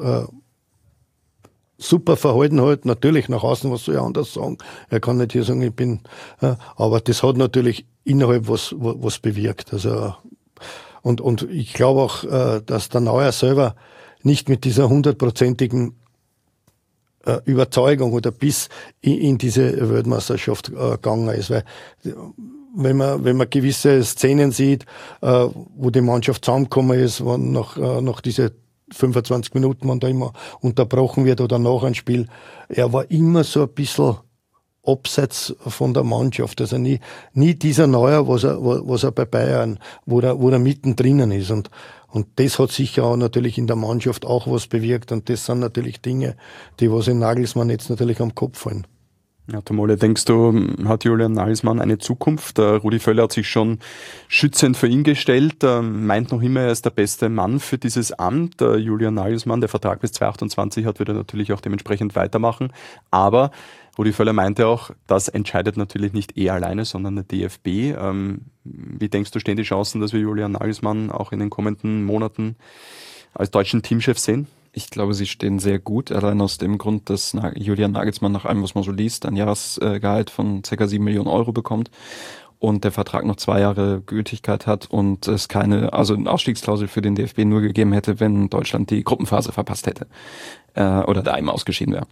super verhalten hat, natürlich nach außen, was soll er anders sagen? Er kann nicht hier sagen, ich bin, aber das hat natürlich innerhalb was bewirkt. Also, und ich glaube auch, dass der Neuer selber nicht mit dieser 100%igen Überzeugung oder bis in diese Weltmeisterschaft gegangen ist, weil wenn man gewisse Szenen sieht, wo die Mannschaft zusammengekommen ist, nach diese 25 Minuten, wenn da immer unterbrochen wird oder nach einem Spiel, er war immer so ein bisschen abseits von der Mannschaft, also nie dieser Neuer, was er bei Bayern, wo er mittendrin ist, und das hat sicher auch natürlich in der Mannschaft auch was bewirkt, und das sind natürlich Dinge, die was in Nagelsmann jetzt natürlich am Kopf fallen. Ja, Tomole, denkst du, hat Julian Nagelsmann eine Zukunft? Rudi Völler hat sich schon schützend für ihn gestellt, meint noch immer, er ist der beste Mann für dieses Amt. Julian Nagelsmann, der Vertrag bis 2028 hat, wird er natürlich auch dementsprechend weitermachen. Aber Rudi Völler meinte auch, das entscheidet natürlich nicht er alleine, sondern der DFB. Wie denkst du, stehen die Chancen, dass wir Julian Nagelsmann auch in den kommenden Monaten als deutschen Teamchef sehen? Ich glaube, sie stehen sehr gut, allein aus dem Grund, dass Julian Nagelsmann nach allem, was man so liest, ein Jahresgehalt von ca. 7 Millionen Euro bekommt und der Vertrag noch 2 Jahre Gültigkeit hat und es eine Ausstiegsklausel für den DFB nur gegeben hätte, wenn Deutschland die Gruppenphase verpasst hätte oder da eben ausgeschieden wäre.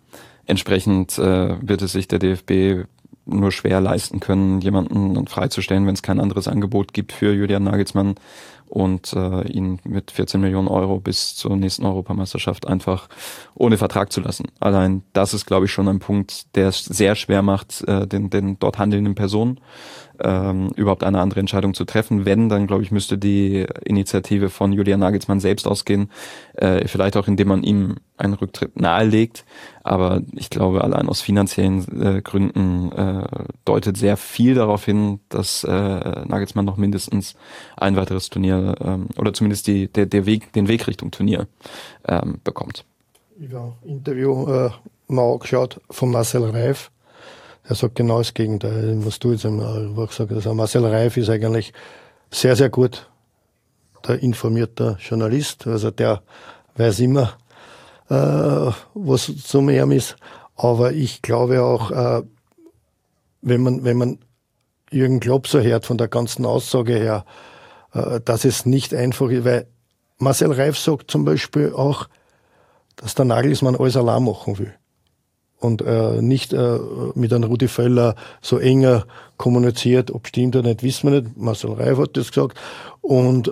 Entsprechend wird es sich der DFB nur schwer leisten können, jemanden freizustellen, wenn es kein anderes Angebot gibt für Julian Nagelsmann und ihn mit 14 Millionen Euro bis zur nächsten Europameisterschaft einfach ohne Vertrag zu lassen. Allein das ist, glaube ich, schon ein Punkt, der es sehr schwer macht, den dort handelnden Personen überhaupt eine andere Entscheidung zu treffen. Wenn, dann glaube ich, müsste die Initiative von Julian Nagelsmann selbst ausgehen, vielleicht auch indem man ihm einen Rücktritt nahelegt. Aber ich glaube, allein aus finanziellen Gründen deutet sehr viel darauf hin, dass Nagelsmann noch mindestens ein weiteres Turnier oder zumindest den Weg Richtung Turnier bekommt. Ich habe ein Interview mal angeschaut von Marcel Reif. Er sagt genau das Gegenteil, was du jetzt auch gesagt hast. Also Marcel Reif ist eigentlich sehr, sehr gut der informierte Journalist. Also der weiß immer, was zum ihm ist. Aber ich glaube auch, wenn man Jürgen Klopp so hört, von der ganzen Aussage her, dass es nicht einfach ist, weil Marcel Reif sagt zum Beispiel auch, dass der Nagelsmann alles allein machen will. Und nicht mit einem Rudi Völler so enger kommuniziert, ob stimmt oder nicht, wissen wir nicht. Marcel Reif hat das gesagt. Und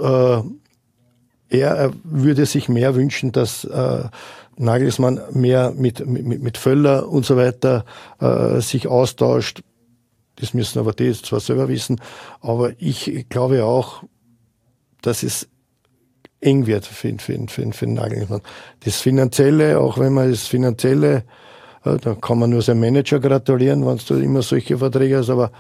er würde sich mehr wünschen, dass Nagelsmann mehr mit Völler und so weiter sich austauscht. Das müssen aber die zwar selber wissen, aber ich glaube auch, dass es eng wird für den Nagelsmann. Das Finanzielle, auch wenn man das Finanzielle, da kann man nur seinem Manager gratulieren, wenn du immer solche Verträge hast, aber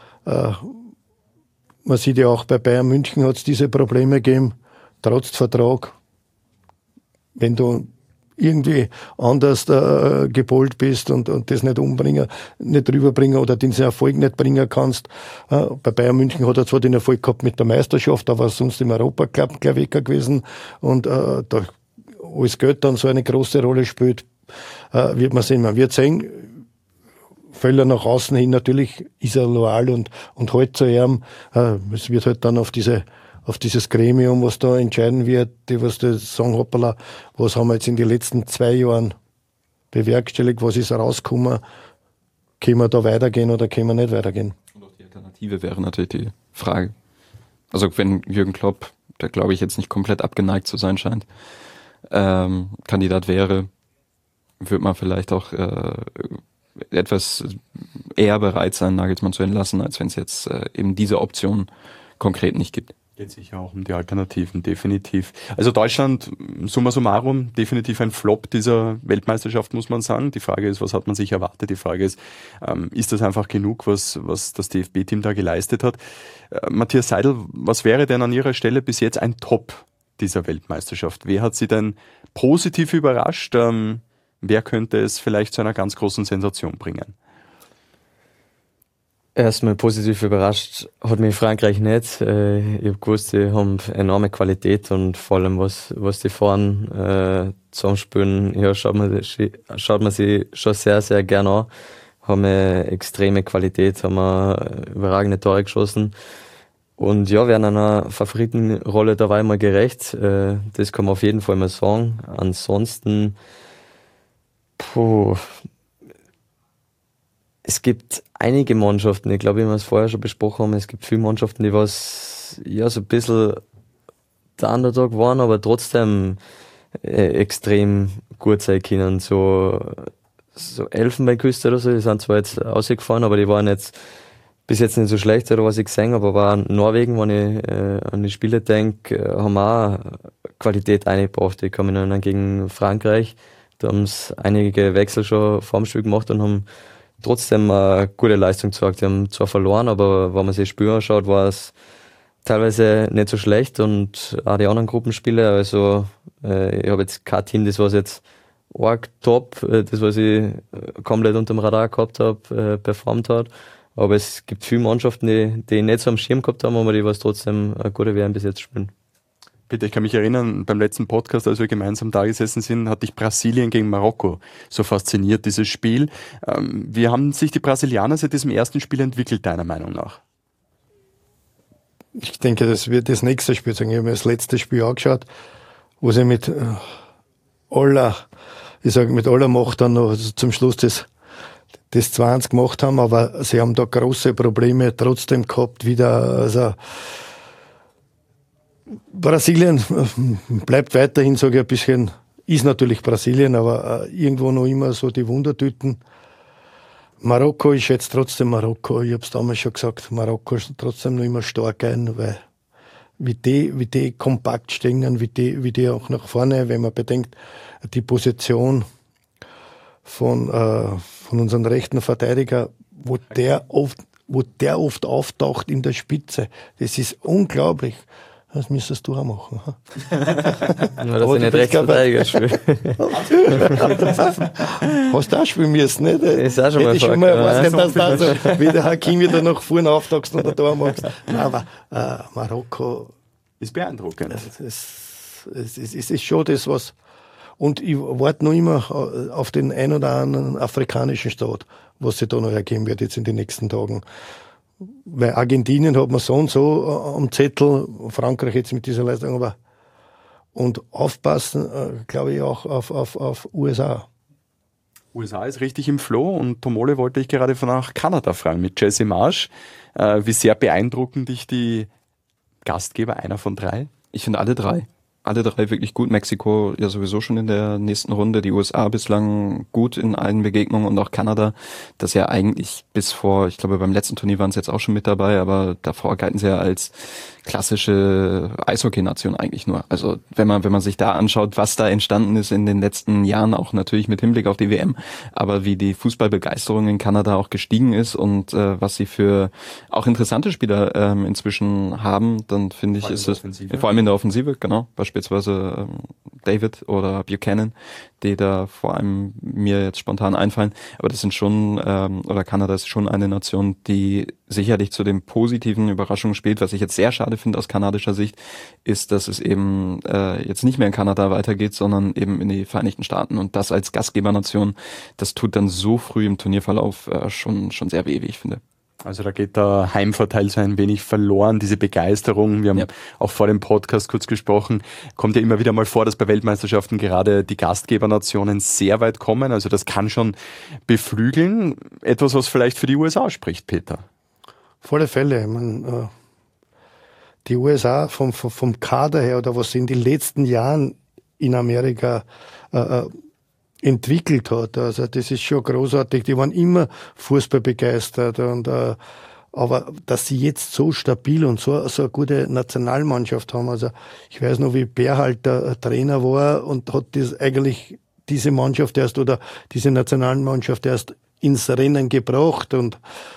man sieht ja auch bei Bayern München hat es diese Probleme gegeben, trotz Vertrag. Wenn du irgendwie anders gepolt bist und das nicht rüberbringen oder den Erfolg nicht bringen kannst. Bei Bayern München hat er zwar den Erfolg gehabt mit der Meisterschaft, aber sonst im Europacup gleich weg gewesen. Und da alles Geld dann so eine große Rolle spielt, wird man sehen. Man wird sehen, Völler nach außen hin, natürlich ist er loyal und halt zu ihm. Es wird halt dann auf dieses Gremium, was da entscheiden wird, die was da sagen, hoppala, was haben wir jetzt in den letzten 2 Jahren bewerkstelligt, was ist rausgekommen, können wir da weitergehen oder können wir nicht weitergehen? Und auch die Alternative wäre natürlich die Frage. Also wenn Jürgen Klopp, der glaube ich jetzt nicht komplett abgeneigt zu sein scheint, Kandidat wäre, würde man vielleicht auch etwas eher bereit sein, Nagelsmann zu entlassen, als wenn es jetzt eben diese Option konkret nicht gibt. Geht sicher auch um die Alternativen, definitiv. Also Deutschland, summa summarum, definitiv ein Flop dieser Weltmeisterschaft, muss man sagen. Die Frage ist, was hat man sich erwartet? Die Frage ist das einfach genug, was das DFB-Team da geleistet hat? Matthias Seidel, was wäre denn an Ihrer Stelle bis jetzt ein Top dieser Weltmeisterschaft? Wer hat Sie denn positiv überrascht? Wer könnte es vielleicht zu einer ganz großen Sensation bringen? Erstmal positiv überrascht hat mich Frankreich nicht. Ich habe gewusst, die haben enorme Qualität und vor allem, was die vorne zusammenspielen, ja, schaut man sie schon sehr, sehr gerne an. Haben eine extreme Qualität, haben überragende Tore geschossen. Und ja, werden einer Favoritenrolle dabei mal gerecht. Das kann man auf jeden Fall mal sagen. Ansonsten, es gibt einige Mannschaften, ich glaube, wie wir es vorher schon besprochen haben, es gibt viele Mannschaften, die was ja so ein bisschen der Underdog waren, aber trotzdem extrem gut sein können. So Elfenbeinküste oder so, die sind zwar jetzt ausgefahren, aber die waren jetzt bis jetzt nicht so schlecht, oder was ich gesehen habe, aber Norwegen, wenn ich an die Spiele denke, haben auch Qualität eingebracht. Ich kann mich erinnern gegen Frankreich, da haben es einige Wechsel schon vor dem Spiel gemacht und haben trotzdem eine gute Leistung gezeigt. Die haben zwar verloren, aber wenn man sich das Spiel anschaut, war es teilweise nicht so schlecht und auch die anderen Gruppenspiele. Also ich habe jetzt kein Team, das was jetzt arg top, das was ich komplett unterm Radar gehabt habe, performt hat. Aber es gibt viele Mannschaften, die nicht so am Schirm gehabt haben, aber die was trotzdem eine gute WM bis jetzt spielen. Peter, ich kann mich erinnern, beim letzten Podcast, als wir gemeinsam da gesessen sind, hat dich Brasilien gegen Marokko so fasziniert, dieses Spiel. Wie haben sich die Brasilianer seit diesem ersten Spiel entwickelt, deiner Meinung nach? Ich denke, das wird das nächste Spiel sein. Ich habe mir das letzte Spiel angeschaut, wo sie mit aller ich sage, mit aller Macht dann noch zum Schluss das 2-1 gemacht haben, aber sie haben da große Probleme trotzdem gehabt, wieder, also Brasilien bleibt weiterhin, sage ich ein bisschen, ist natürlich Brasilien, aber irgendwo noch immer so die Wundertüten. Marokko ist jetzt trotzdem Marokko, ich habe es damals schon gesagt, Marokko ist trotzdem noch immer stark ein, weil wie die kompakt stehen, wie die auch nach vorne, wenn man bedenkt, die Position von unserem rechten Verteidiger, wo der oft auftaucht in der Spitze. Das ist unglaublich. Das müsstest du auch machen. Nur, dass ich nicht Rechtsverteidiger spiele. Hast du auch spielen müssen, nicht? Ist auch schon mal ich weiß nicht, dass du so, wie der Hakimi da nach vorne auftauchst und da Tor machst. Aber Marokko ist beeindruckend. Es ist schon das, was. Und ich warte noch immer auf den ein oder anderen afrikanischen Staat, was sich da noch ergeben wird jetzt in den nächsten Tagen. Weil Argentinien hat man so und so am Zettel, Frankreich jetzt mit dieser Leistung, aber und aufpassen, glaube ich, auch auf USA. USA ist richtig im Flow und Tomole wollte ich gerade nach Kanada fragen mit Jesse Marsch. Wie sehr beeindrucken dich die Gastgeber, einer von 3? Ich finde alle 3. Alle 3 wirklich gut. Mexiko ja sowieso schon in der nächsten Runde. Die USA bislang gut in allen Begegnungen und auch Kanada, das ja eigentlich bis vor, ich glaube beim letzten Turnier waren es jetzt auch schon mit dabei, aber davor galten sie ja als klassische Eishockey-Nation eigentlich nur. Also wenn man sich da anschaut, was da entstanden ist in den letzten Jahren, auch natürlich mit Hinblick auf die WM, aber wie die Fußballbegeisterung in Kanada auch gestiegen ist und was sie für auch interessante Spieler inzwischen haben, dann finde ich, ist es vor allem in der Offensive, genau, beispielsweise David oder Buchanan, die da vor allem mir jetzt spontan einfallen, aber das sind schon, oder Kanada ist schon eine Nation, die sicherlich zu den positiven Überraschungen spielt. Was ich jetzt sehr schade finde aus kanadischer Sicht, ist, dass es eben jetzt nicht mehr in Kanada weitergeht, sondern eben in die Vereinigten Staaten. Und das als Gastgebernation, das tut dann so früh im Turnierverlauf schon sehr weh, wie ich finde. Also da geht der Heimvorteil so ein wenig verloren, diese Begeisterung. Wir haben auch vor dem Podcast kurz gesprochen, kommt ja immer wieder mal vor, dass bei Weltmeisterschaften gerade die Gastgebernationen sehr weit kommen. Also das kann schon beflügeln. Etwas, was vielleicht für die USA spricht, Peter. Auf alle Fälle. Ich meine, die USA vom Kader her oder was sie in den letzten Jahren in Amerika entwickelt hat. Also das ist schon großartig. Die waren immer Fußball begeistert und aber dass sie jetzt so stabil und so eine gute Nationalmannschaft haben. Also ich weiß noch, wie Berhalt der Trainer war und hat das eigentlich diese Mannschaft erst oder diese Nationalmannschaft erst ins Rennen gebracht und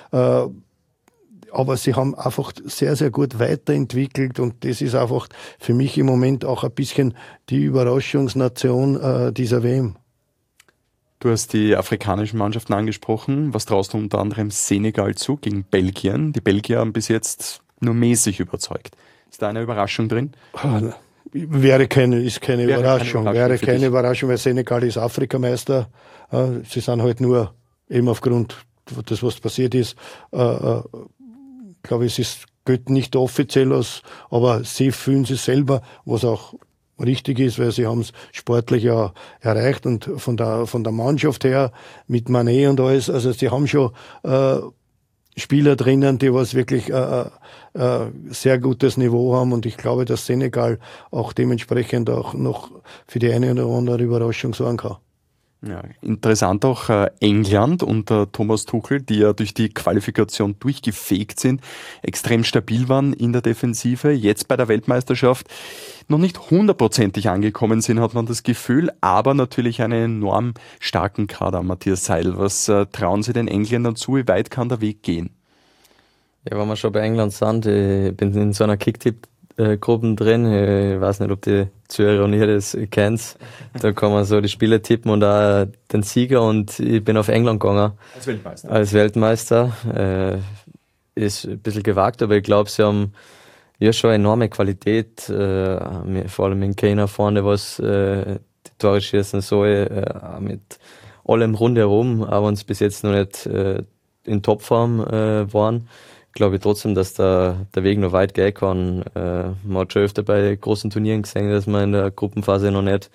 aber sie haben einfach sehr, sehr gut weiterentwickelt und das ist einfach für mich im Moment auch ein bisschen die Überraschungsnation dieser WM. Du hast die afrikanischen Mannschaften angesprochen. Was traust du unter anderem Senegal zu gegen Belgien? Die Belgier haben bis jetzt nur mäßig überzeugt. Ist da eine Überraschung drin? Wäre keine Überraschung, weil Senegal ist Afrikameister. Sie sind halt nur eben aufgrund des, was passiert ist, glaube ich, es gilt nicht offiziell aus, aber sie fühlen sich selber, was auch richtig ist, weil sie haben es sportlich ja erreicht und von der Mannschaft her mit Mané und alles, also sie haben schon Spieler drinnen, die was wirklich sehr gutes Niveau haben und ich glaube, dass Senegal auch dementsprechend auch noch für die eine oder andere Überraschung sorgen kann. Ja, interessant auch England unter Thomas Tuchel, die ja durch die Qualifikation durchgefegt sind, extrem stabil waren in der Defensive, jetzt bei der Weltmeisterschaft noch nicht hundertprozentig angekommen sind, hat man das Gefühl, aber natürlich einen enorm starken Kader. Matthias Seidel, was trauen Sie den Engländern zu? Wie weit kann der Weg gehen? Ja, wenn wir schon bei England sind, ich bin in so einer Kicktipp-Gruppen drin. Ich weiß nicht, ob die Zuhörer und ihr das kennt. Da kann man so die Spiele tippen und auch den Sieger und ich bin auf England gegangen. Als Weltmeister. Ist ein bisschen gewagt, aber ich glaube, sie haben ja schon enorme Qualität, vor allem in Kane vorne, was die Tore schießen soll, mit allem rundherum, aber uns bis jetzt noch nicht in Topform waren. Glaube ich trotzdem, dass der Weg noch weit gehen kann. Man hat schon öfter bei großen Turnieren gesehen, dass man in der Gruppenphase noch nicht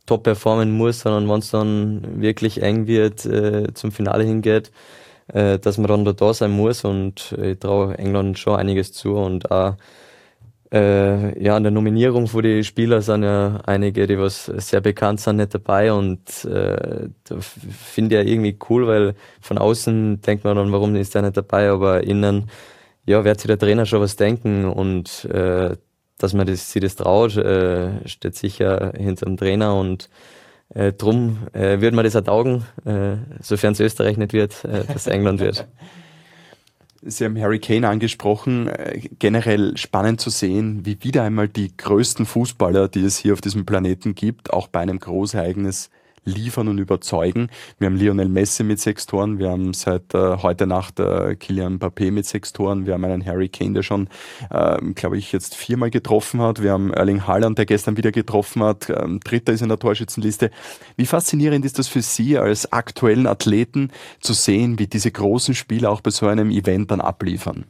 top performen muss, sondern wenn es dann wirklich eng wird, zum Finale hingeht, dass man dann da sein muss, und ich traue England schon einiges zu, und auch an der Nominierung von den Spielern sind ja einige, die was sehr bekannt sind, nicht dabei, und da finde ich ja irgendwie cool, weil von außen denkt man dann, warum ist der nicht dabei, aber innen, wird sich der Trainer schon was denken, und dass man sich das traut, steht sicher hinter dem Trainer, und drum wird man das auch taugen, sofern es Österreich nicht wird, dass England wird. Sie haben Harry Kane angesprochen. Generell spannend zu sehen, wie wieder einmal die größten Fußballer, die es hier auf diesem Planeten gibt, auch bei einem Großereignis liefern und überzeugen. Wir haben Lionel Messi mit 6 Toren, wir haben seit heute Nacht Kylian Mbappé mit 6 Toren, wir haben einen Harry Kane, der schon, glaube ich, jetzt 4-mal getroffen hat, wir haben Erling Haaland, der gestern wieder getroffen hat, Dritter ist in der Torschützenliste. Wie faszinierend ist das für Sie als aktuellen Athleten zu sehen, wie diese großen Spieler auch bei so einem Event dann abliefern?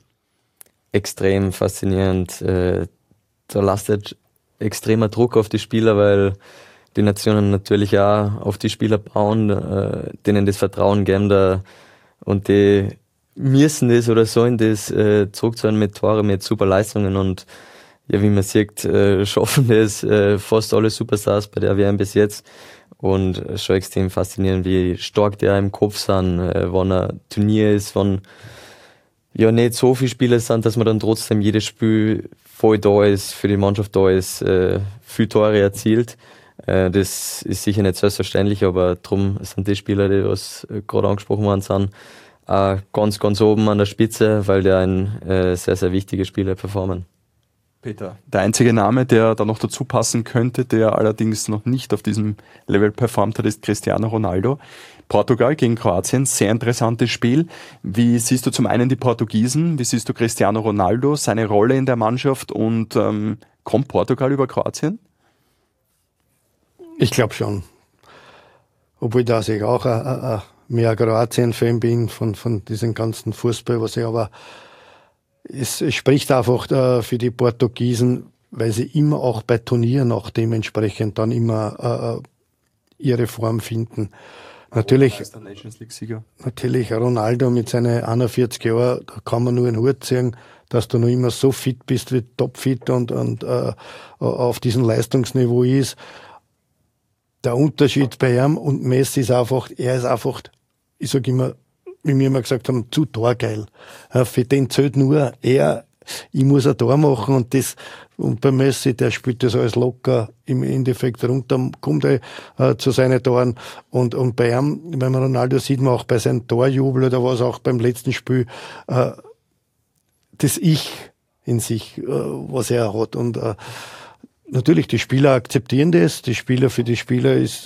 Extrem faszinierend. Da lastet extremer Druck auf die Spieler, weil die Nationen natürlich auch auf die Spieler bauen, denen das Vertrauen geben, und die müssen das oder sollen das zurückzahlen mit Tore, mit super Leistungen, und wie man sieht, schaffen das fast alle Superstars bei der WM bis jetzt, und schon extrem faszinierend, wie stark die im Kopf sind, wenn ein Turnier ist, wenn nicht so viele Spieler sind, dass man dann trotzdem jedes Spiel voll da ist, für die Mannschaft da ist, viele Tore erzielt. Das ist sicher nicht selbstverständlich, aber darum sind die Spieler, die was gerade angesprochen worden sind, auch ganz, ganz oben an der Spitze, weil der ein sehr, sehr wichtige Spieler performen. Peter, der einzige Name, der da noch dazu passen könnte, der allerdings noch nicht auf diesem Level performt hat, ist Cristiano Ronaldo. Portugal gegen Kroatien, sehr interessantes Spiel. Wie siehst du zum einen die Portugiesen, wie siehst du Cristiano Ronaldo, seine Rolle in der Mannschaft, und kommt Portugal über Kroatien? Ich glaube schon. Obwohl dass ich auch mehr Kroatien-Fan bin von diesem ganzen Fußball, was ich aber, es spricht einfach für die Portugiesen, weil sie immer auch bei Turnieren auch dementsprechend dann immer ihre Form finden. Natürlich Ronaldo mit seinen 41 Jahren, da kann man nur einen Hut ziehen, dass du noch immer so fit bist wie topfit und auf diesem Leistungsniveau ist. Der Unterschied bei ihm und Messi ist einfach, er ist einfach, ich sage immer, wie wir immer gesagt haben, zu torgeil. Für den zählt nur er, ich muss ein Tor machen, und bei Messi, der spielt das alles locker, im Endeffekt runter, kommt er zu seinen Toren, und bei ihm, wenn man Ronaldo sieht, man auch bei seinem Torjubel oder was auch beim letzten Spiel, das Ich in sich, was er hat, und natürlich, die Spieler akzeptieren das. Für die Spieler ist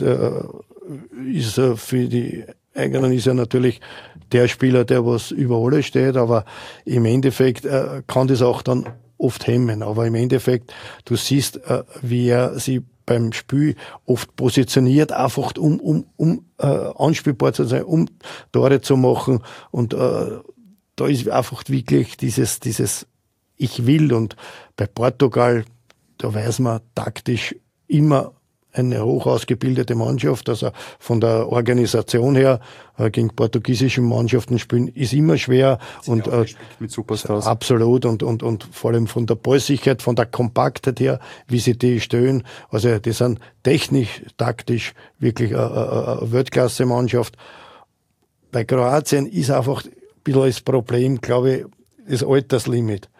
für die eigenen ist ja natürlich der Spieler, der was über alle steht, aber im Endeffekt kann das auch dann oft hemmen. Aber im Endeffekt, du siehst, wie er sich beim Spiel oft positioniert, einfach um anspielbar zu sein, um Tore zu machen, und da ist einfach wirklich dieses Ich will, und bei Portugal, da weiß man taktisch immer eine hoch ausgebildete Mannschaft, also von der Organisation her gegen portugiesische Mannschaften spielen ist immer schwer, und mit Superstars. Absolut, und vor allem von der Ballsicherheit, von der Kompaktheit her, wie sie die stellen, also die sind technisch, taktisch wirklich eine Weltklasse-Mannschaft. Bei Kroatien ist einfach ein bisschen das Problem, glaube ich, das Alterslimit.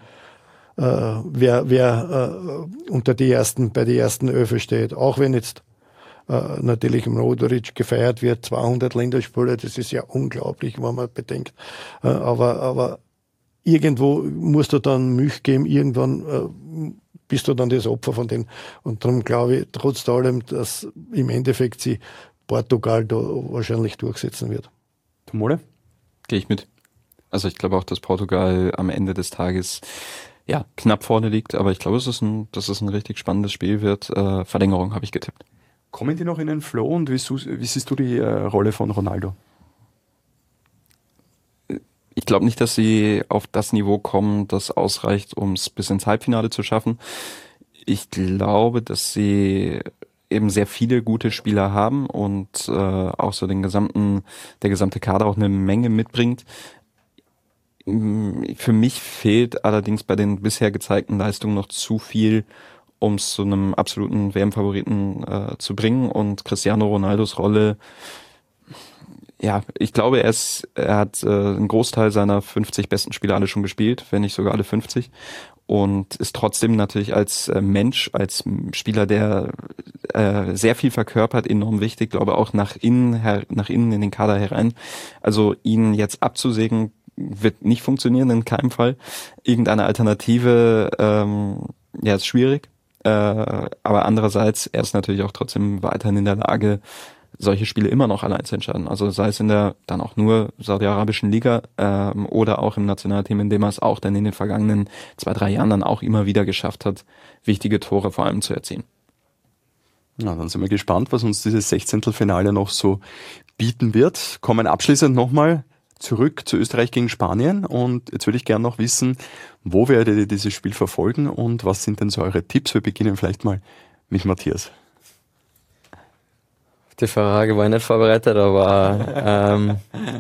Wer bei den ersten Elf steht. Auch wenn jetzt natürlich im Modric gefeiert wird, 200 Länderspiele, das ist ja unglaublich, wenn man bedenkt. Aber irgendwo musst du dann Milch geben, irgendwann bist du dann das Opfer von denen. Und darum glaube ich, trotz allem, dass im Endeffekt sie Portugal da wahrscheinlich durchsetzen wird. Tomole? Gehe ich mit. Also ich glaube auch, dass Portugal am Ende des Tages knapp vorne liegt, aber ich glaube, dass es ein richtig spannendes Spiel wird. Verlängerung habe ich getippt. Kommen die noch in den Flow, und wie siehst du die Rolle von Ronaldo? Ich glaube nicht, dass sie auf das Niveau kommen, das ausreicht, um es bis ins Halbfinale zu schaffen. Ich glaube, dass sie eben sehr viele gute Spieler haben und auch so der gesamte Kader auch eine Menge mitbringt. Für mich fehlt allerdings bei den bisher gezeigten Leistungen noch zu viel, um es zu einem absoluten WM-Favoriten zu bringen. Und Cristiano Ronaldos Rolle, ja, ich glaube, er hat einen Großteil seiner 50 besten Spiele alle schon gespielt, wenn nicht sogar alle 50. Und ist trotzdem natürlich als Mensch, als Spieler, der sehr viel verkörpert, enorm wichtig, glaube auch nach innen in den Kader herein. Also ihn jetzt abzusägen, wird nicht funktionieren, in keinem Fall. Irgendeine Alternative, ist schwierig. Aber andererseits, er ist natürlich auch trotzdem weiterhin in der Lage, solche Spiele immer noch allein zu entscheiden. Also sei es in der dann auch nur saudi-arabischen Liga oder auch im Nationalteam, in dem er es auch dann in den vergangenen 2-3 Jahren dann auch immer wieder geschafft hat, wichtige Tore vor allem zu erzielen. Na, dann sind wir gespannt, was uns dieses Sechzehntelfinale noch so bieten wird. Kommen abschließend nochmal zurück zu Österreich gegen Spanien und jetzt würde ich gerne noch wissen, wo werdet ihr dieses Spiel verfolgen und was sind denn so eure Tipps? Wir beginnen vielleicht mal mit Matthias. Die Frage war ich nicht vorbereitet, aber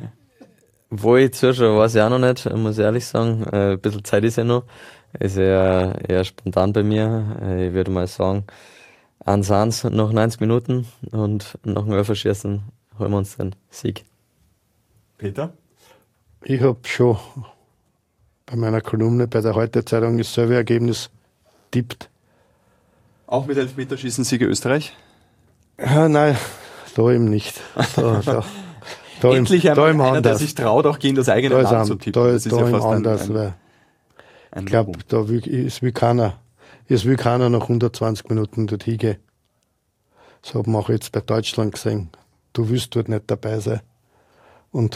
wo ich zuschaue, weiß ich auch noch nicht, muss ich ehrlich sagen. Ein bisschen Zeit ist ja noch. Ist eher spontan bei mir. Ich würde mal sagen, 1-1 nach 90 Minuten und nach dem Elferschießen holen wir uns den Sieg. Peter? Ich habe schon bei meiner Kolumne bei der Heute-Zeitung dasselbe Ergebnis tippt. Auch mit Elfmeterschießen Siege Österreich? Ja, nein, da eben nicht. Da Endlich einmal einer, anders. der sich traut, auch gegen das eigene Land zu tippen. Das ist ja fast anders, weil ich glaube, es will keiner nach 120 Minuten dorthin gehen. Das haben wir auch jetzt bei Deutschland gesehen. Du willst dort nicht dabei sein. Und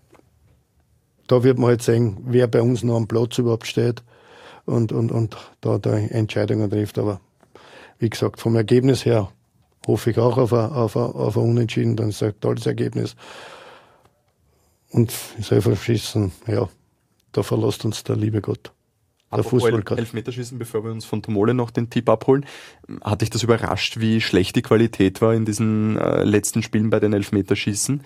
da wird man halt sehen, wer bei uns noch am Platz überhaupt steht und da Entscheidungen trifft. Aber wie gesagt, vom Ergebnis her hoffe ich auch auf ein Unentschieden, dann ist ein tolles Ergebnis. Und Elfmeterschießen, ja, da verlässt uns der liebe Gott. Der Fußballgott. Elfmeterschießen, bevor wir uns von Tomole noch den Tipp abholen. Hat dich das überrascht, wie schlecht die Qualität war in diesen letzten Spielen bei den Elfmeterschießen?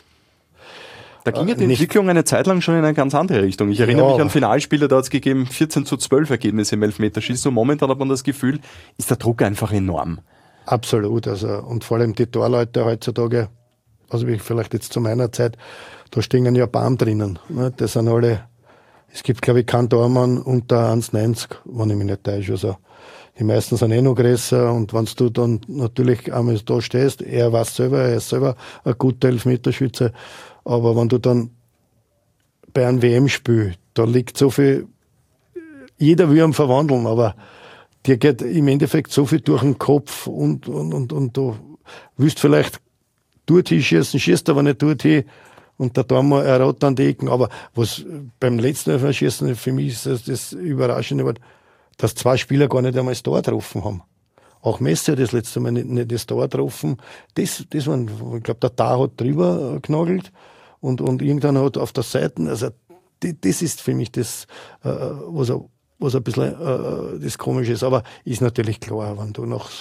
Da ging ja die Entwicklung eine Zeit lang schon in eine ganz andere Richtung. Ich erinnere mich an Finalspiele, da hat es gegeben 14-12 Ergebnisse im Elfmeterschießen. Und momentan hat man das Gefühl, ist der Druck einfach enorm. Absolut. Also, und vor allem die Torleute heutzutage, also wie vielleicht jetzt zu meiner Zeit, da stehen ja Baum drinnen. Ne? Das sind alle, es gibt glaube ich keinen Tormann unter 1,90, wenn ich mich nicht täusche. Also, die meisten sind noch größer und wenn du dann natürlich einmal da stehst, er weiß selber, er ist selber ein guter Elfmeterschütze, aber wenn du dann bei einem WM-Spiel, da liegt so viel, jeder will ihn verwandeln, aber dir geht im Endeffekt so viel durch den Kopf und du willst vielleicht dorthin schießen, schießt aber nicht dorthin und der Tormann errät dann die Ecken. Aber was beim letzten Elfmeterschießen für mich ist das Überraschende, dass 2 Spieler gar nicht einmal das Tor getroffen haben. Auch Messi hat das letzte Mal nicht das Tor getroffen. Das waren, ich glaube, der Tar hat drüber genagelt und irgendwann hat auf der Seite, also das ist für mich das, was ein bisschen das Komische ist. Aber ist natürlich klar, wenn du nach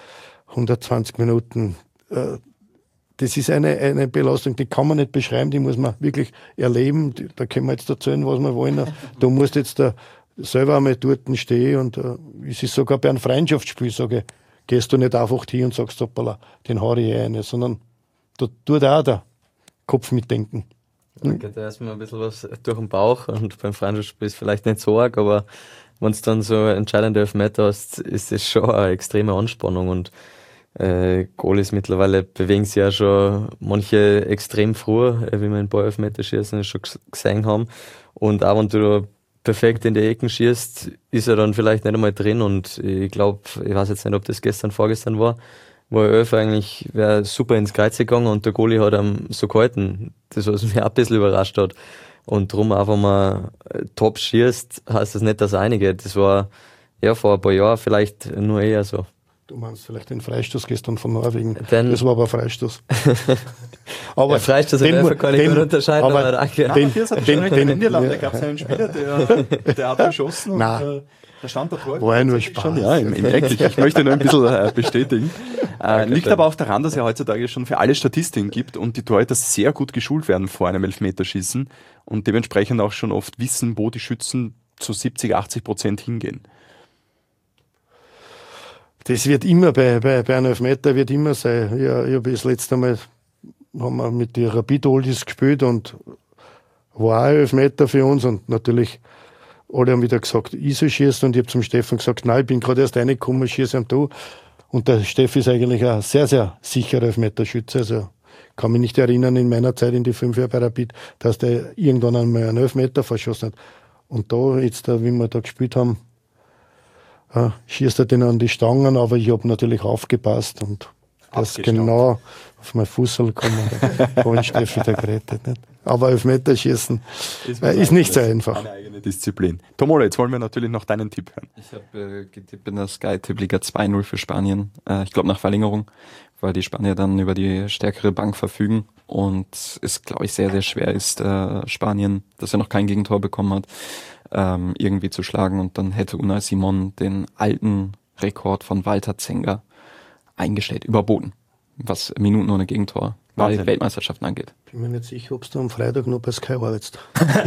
120 Minuten, das ist eine Belastung, die kann man nicht beschreiben, die muss man wirklich erleben. Da können wir jetzt erzählen, was wir wollen. Du musst jetzt selber einmal dort stehen und es ist sogar bei einem Freundschaftsspiel, sage, gehst du nicht einfach hin und sagst, hoppala, den hau ich rein, sondern da tut auch der Kopf mitdenken. Da geht erstmal ein bisschen was durch den Bauch und beim Freundschaftsspiel ist vielleicht nicht so arg, aber wenn du dann so entscheidende Elfmeter hast, ist das schon eine extreme Anspannung und Goalies mittlerweile bewegen sich ja schon manche extrem früh, wie wir in Ball-Elfmeterschießen schon gesehen haben. Und auch wenn du da perfekt in die Ecken schießt, ist er dann vielleicht nicht einmal drin. Und ich glaube, ich weiß jetzt nicht, ob das vorgestern war, wo er Elfer eigentlich wäre super ins Kreuz gegangen und der Goalie hat ihn so gehalten. Das, was mich auch ein bisschen überrascht hat. Und darum auch, wenn man top schießt, heißt das nicht, dass er reingeht. Das war ja vor ein paar Jahren vielleicht nur eher so. Du meinst vielleicht den Freistoß gestern von Norwegen. Das war aber ein Freistoß. Aber ja, Freistoß und Elfer kann ich nicht unterscheiden. Aber in den Niederlanden gab es einen Spieler, der hat geschossen. Und, Der Stand der Tore war ja nur Spaß. schon, ja, im Ecklich. Ich möchte nur ein bisschen bestätigen. Liegt aber auch daran, dass ja heutzutage schon für alle Statistiken gibt und die Torhüter sehr gut geschult werden vor einem Elfmeterschießen und dementsprechend auch schon oft wissen, wo die Schützen zu 70-80% hingehen. Das wird immer bei einem Elfmeter wird immer sein. Ja, ich habe das letzte Mal haben wir mit den Rapid-Oldies gespielt und war auch ein Elfmeter für uns und natürlich alle haben wieder gesagt, ich soll schießen und ich habe zum Stefan gesagt, nein, ich bin gerade erst reingekommen, schieße am da. Und der Steffi ist eigentlich ein sehr, sehr sicherer Elfmeterschütze. Also kann mich nicht erinnern in meiner Zeit in die 5 Jahre bei Rapid, dass der irgendwann einmal einen Elfmeter verschossen hat. Und da, jetzt, wie wir da gespielt haben, schießt er den an die Stangen, aber ich habe natürlich aufgepasst und das genau auf meinen Fußball gekommen. Da hat Steffi da gerettet. Nicht? Aber Elfmeterschießen ist nicht so einfach. Eine eigene Disziplin. Tomole, jetzt wollen wir natürlich noch deinen Tipp hören. Ich habe getippt in der Sky-Tipp-Liga 2-0 für Spanien. Ich glaube nach Verlängerung, weil die Spanier dann über die stärkere Bank verfügen und es, glaube ich, sehr, sehr schwer ist, Spanien, das ja noch kein Gegentor bekommen hat, irgendwie zu schlagen. Und dann hätte Unai Simon den alten Rekord von Walter Zenga eingestellt, überboten, was Minuten ohne Gegentor bei Weltmeisterschaften angeht. Bin mir nicht sicher, ob du am Freitag noch bei Sky arbeitest.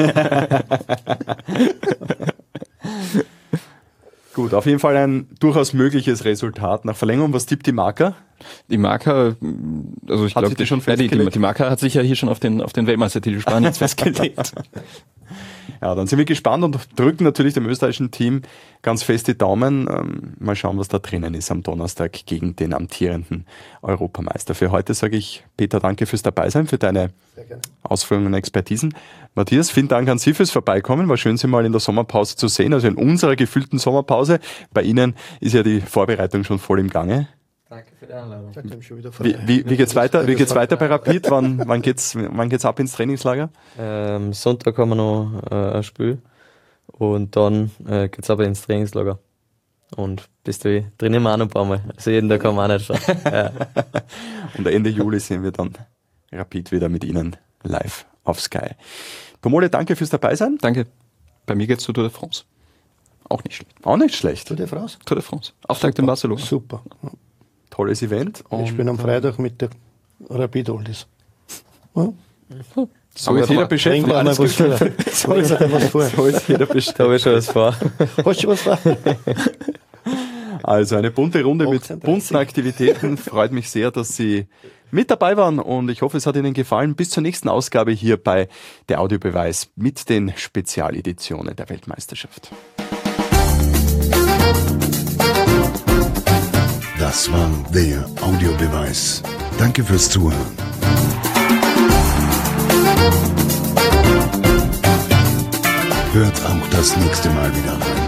Gut, auf jeden Fall ein durchaus mögliches Resultat nach Verlängerung. Was tippt die Marca? Die Marca, also ich glaube, die Marca hat sich ja hier schon auf den Weltmeistertitel Spaniens festgelegt. Ja, dann sind wir gespannt und drücken natürlich dem österreichischen Team ganz fest die Daumen. Mal schauen, was da drinnen ist am Donnerstag gegen den amtierenden Europameister. Für heute sage ich, Peter, danke fürs Dabeisein, für deine Ausführungen und Expertisen. Matthias, vielen Dank an Sie fürs Vorbeikommen. War schön, Sie mal in der Sommerpause zu sehen, also in unserer gefüllten Sommerpause. Bei Ihnen ist ja die Vorbereitung schon voll im Gange. Danke für die Einladung. Wie geht's weiter? Wie geht's weiter bei Rapid? Wann geht's ab ins Trainingslager? Sonntag haben wir noch ein Spiel und dann geht's aber ins Trainingslager. Und bis da drinnen wir auch noch ein paar Mal. Also jeden Tag kann man auch nicht schauen. Ja. Und Ende Juli sehen wir dann Rapid wieder mit Ihnen live auf Sky. Tomole, danke fürs Dabeisein. Danke. Bei mir geht's zu Tour de France. Auch nicht schlecht. Auch nicht schlecht. Tour de France? Tour de France. Auftakt in Barcelona. Super. Tolles Event. Ich bin am Freitag mit der Rapid Oldies. Ja? So ist jeder beschäftigt. Alles gut. So ist jeder beschäftigt. Da habe ich schon was vor. Hast du was vor? Also eine bunte Runde mit 18:30. bunten Aktivitäten. Freut mich sehr, dass Sie mit dabei waren und ich hoffe, es hat Ihnen gefallen. Bis zur nächsten Ausgabe hier bei der Audiobeweis mit den Spezialeditionen der Weltmeisterschaft. Das war der Audiobeweis. Danke fürs Zuhören. Hört auch das nächste Mal wieder rein.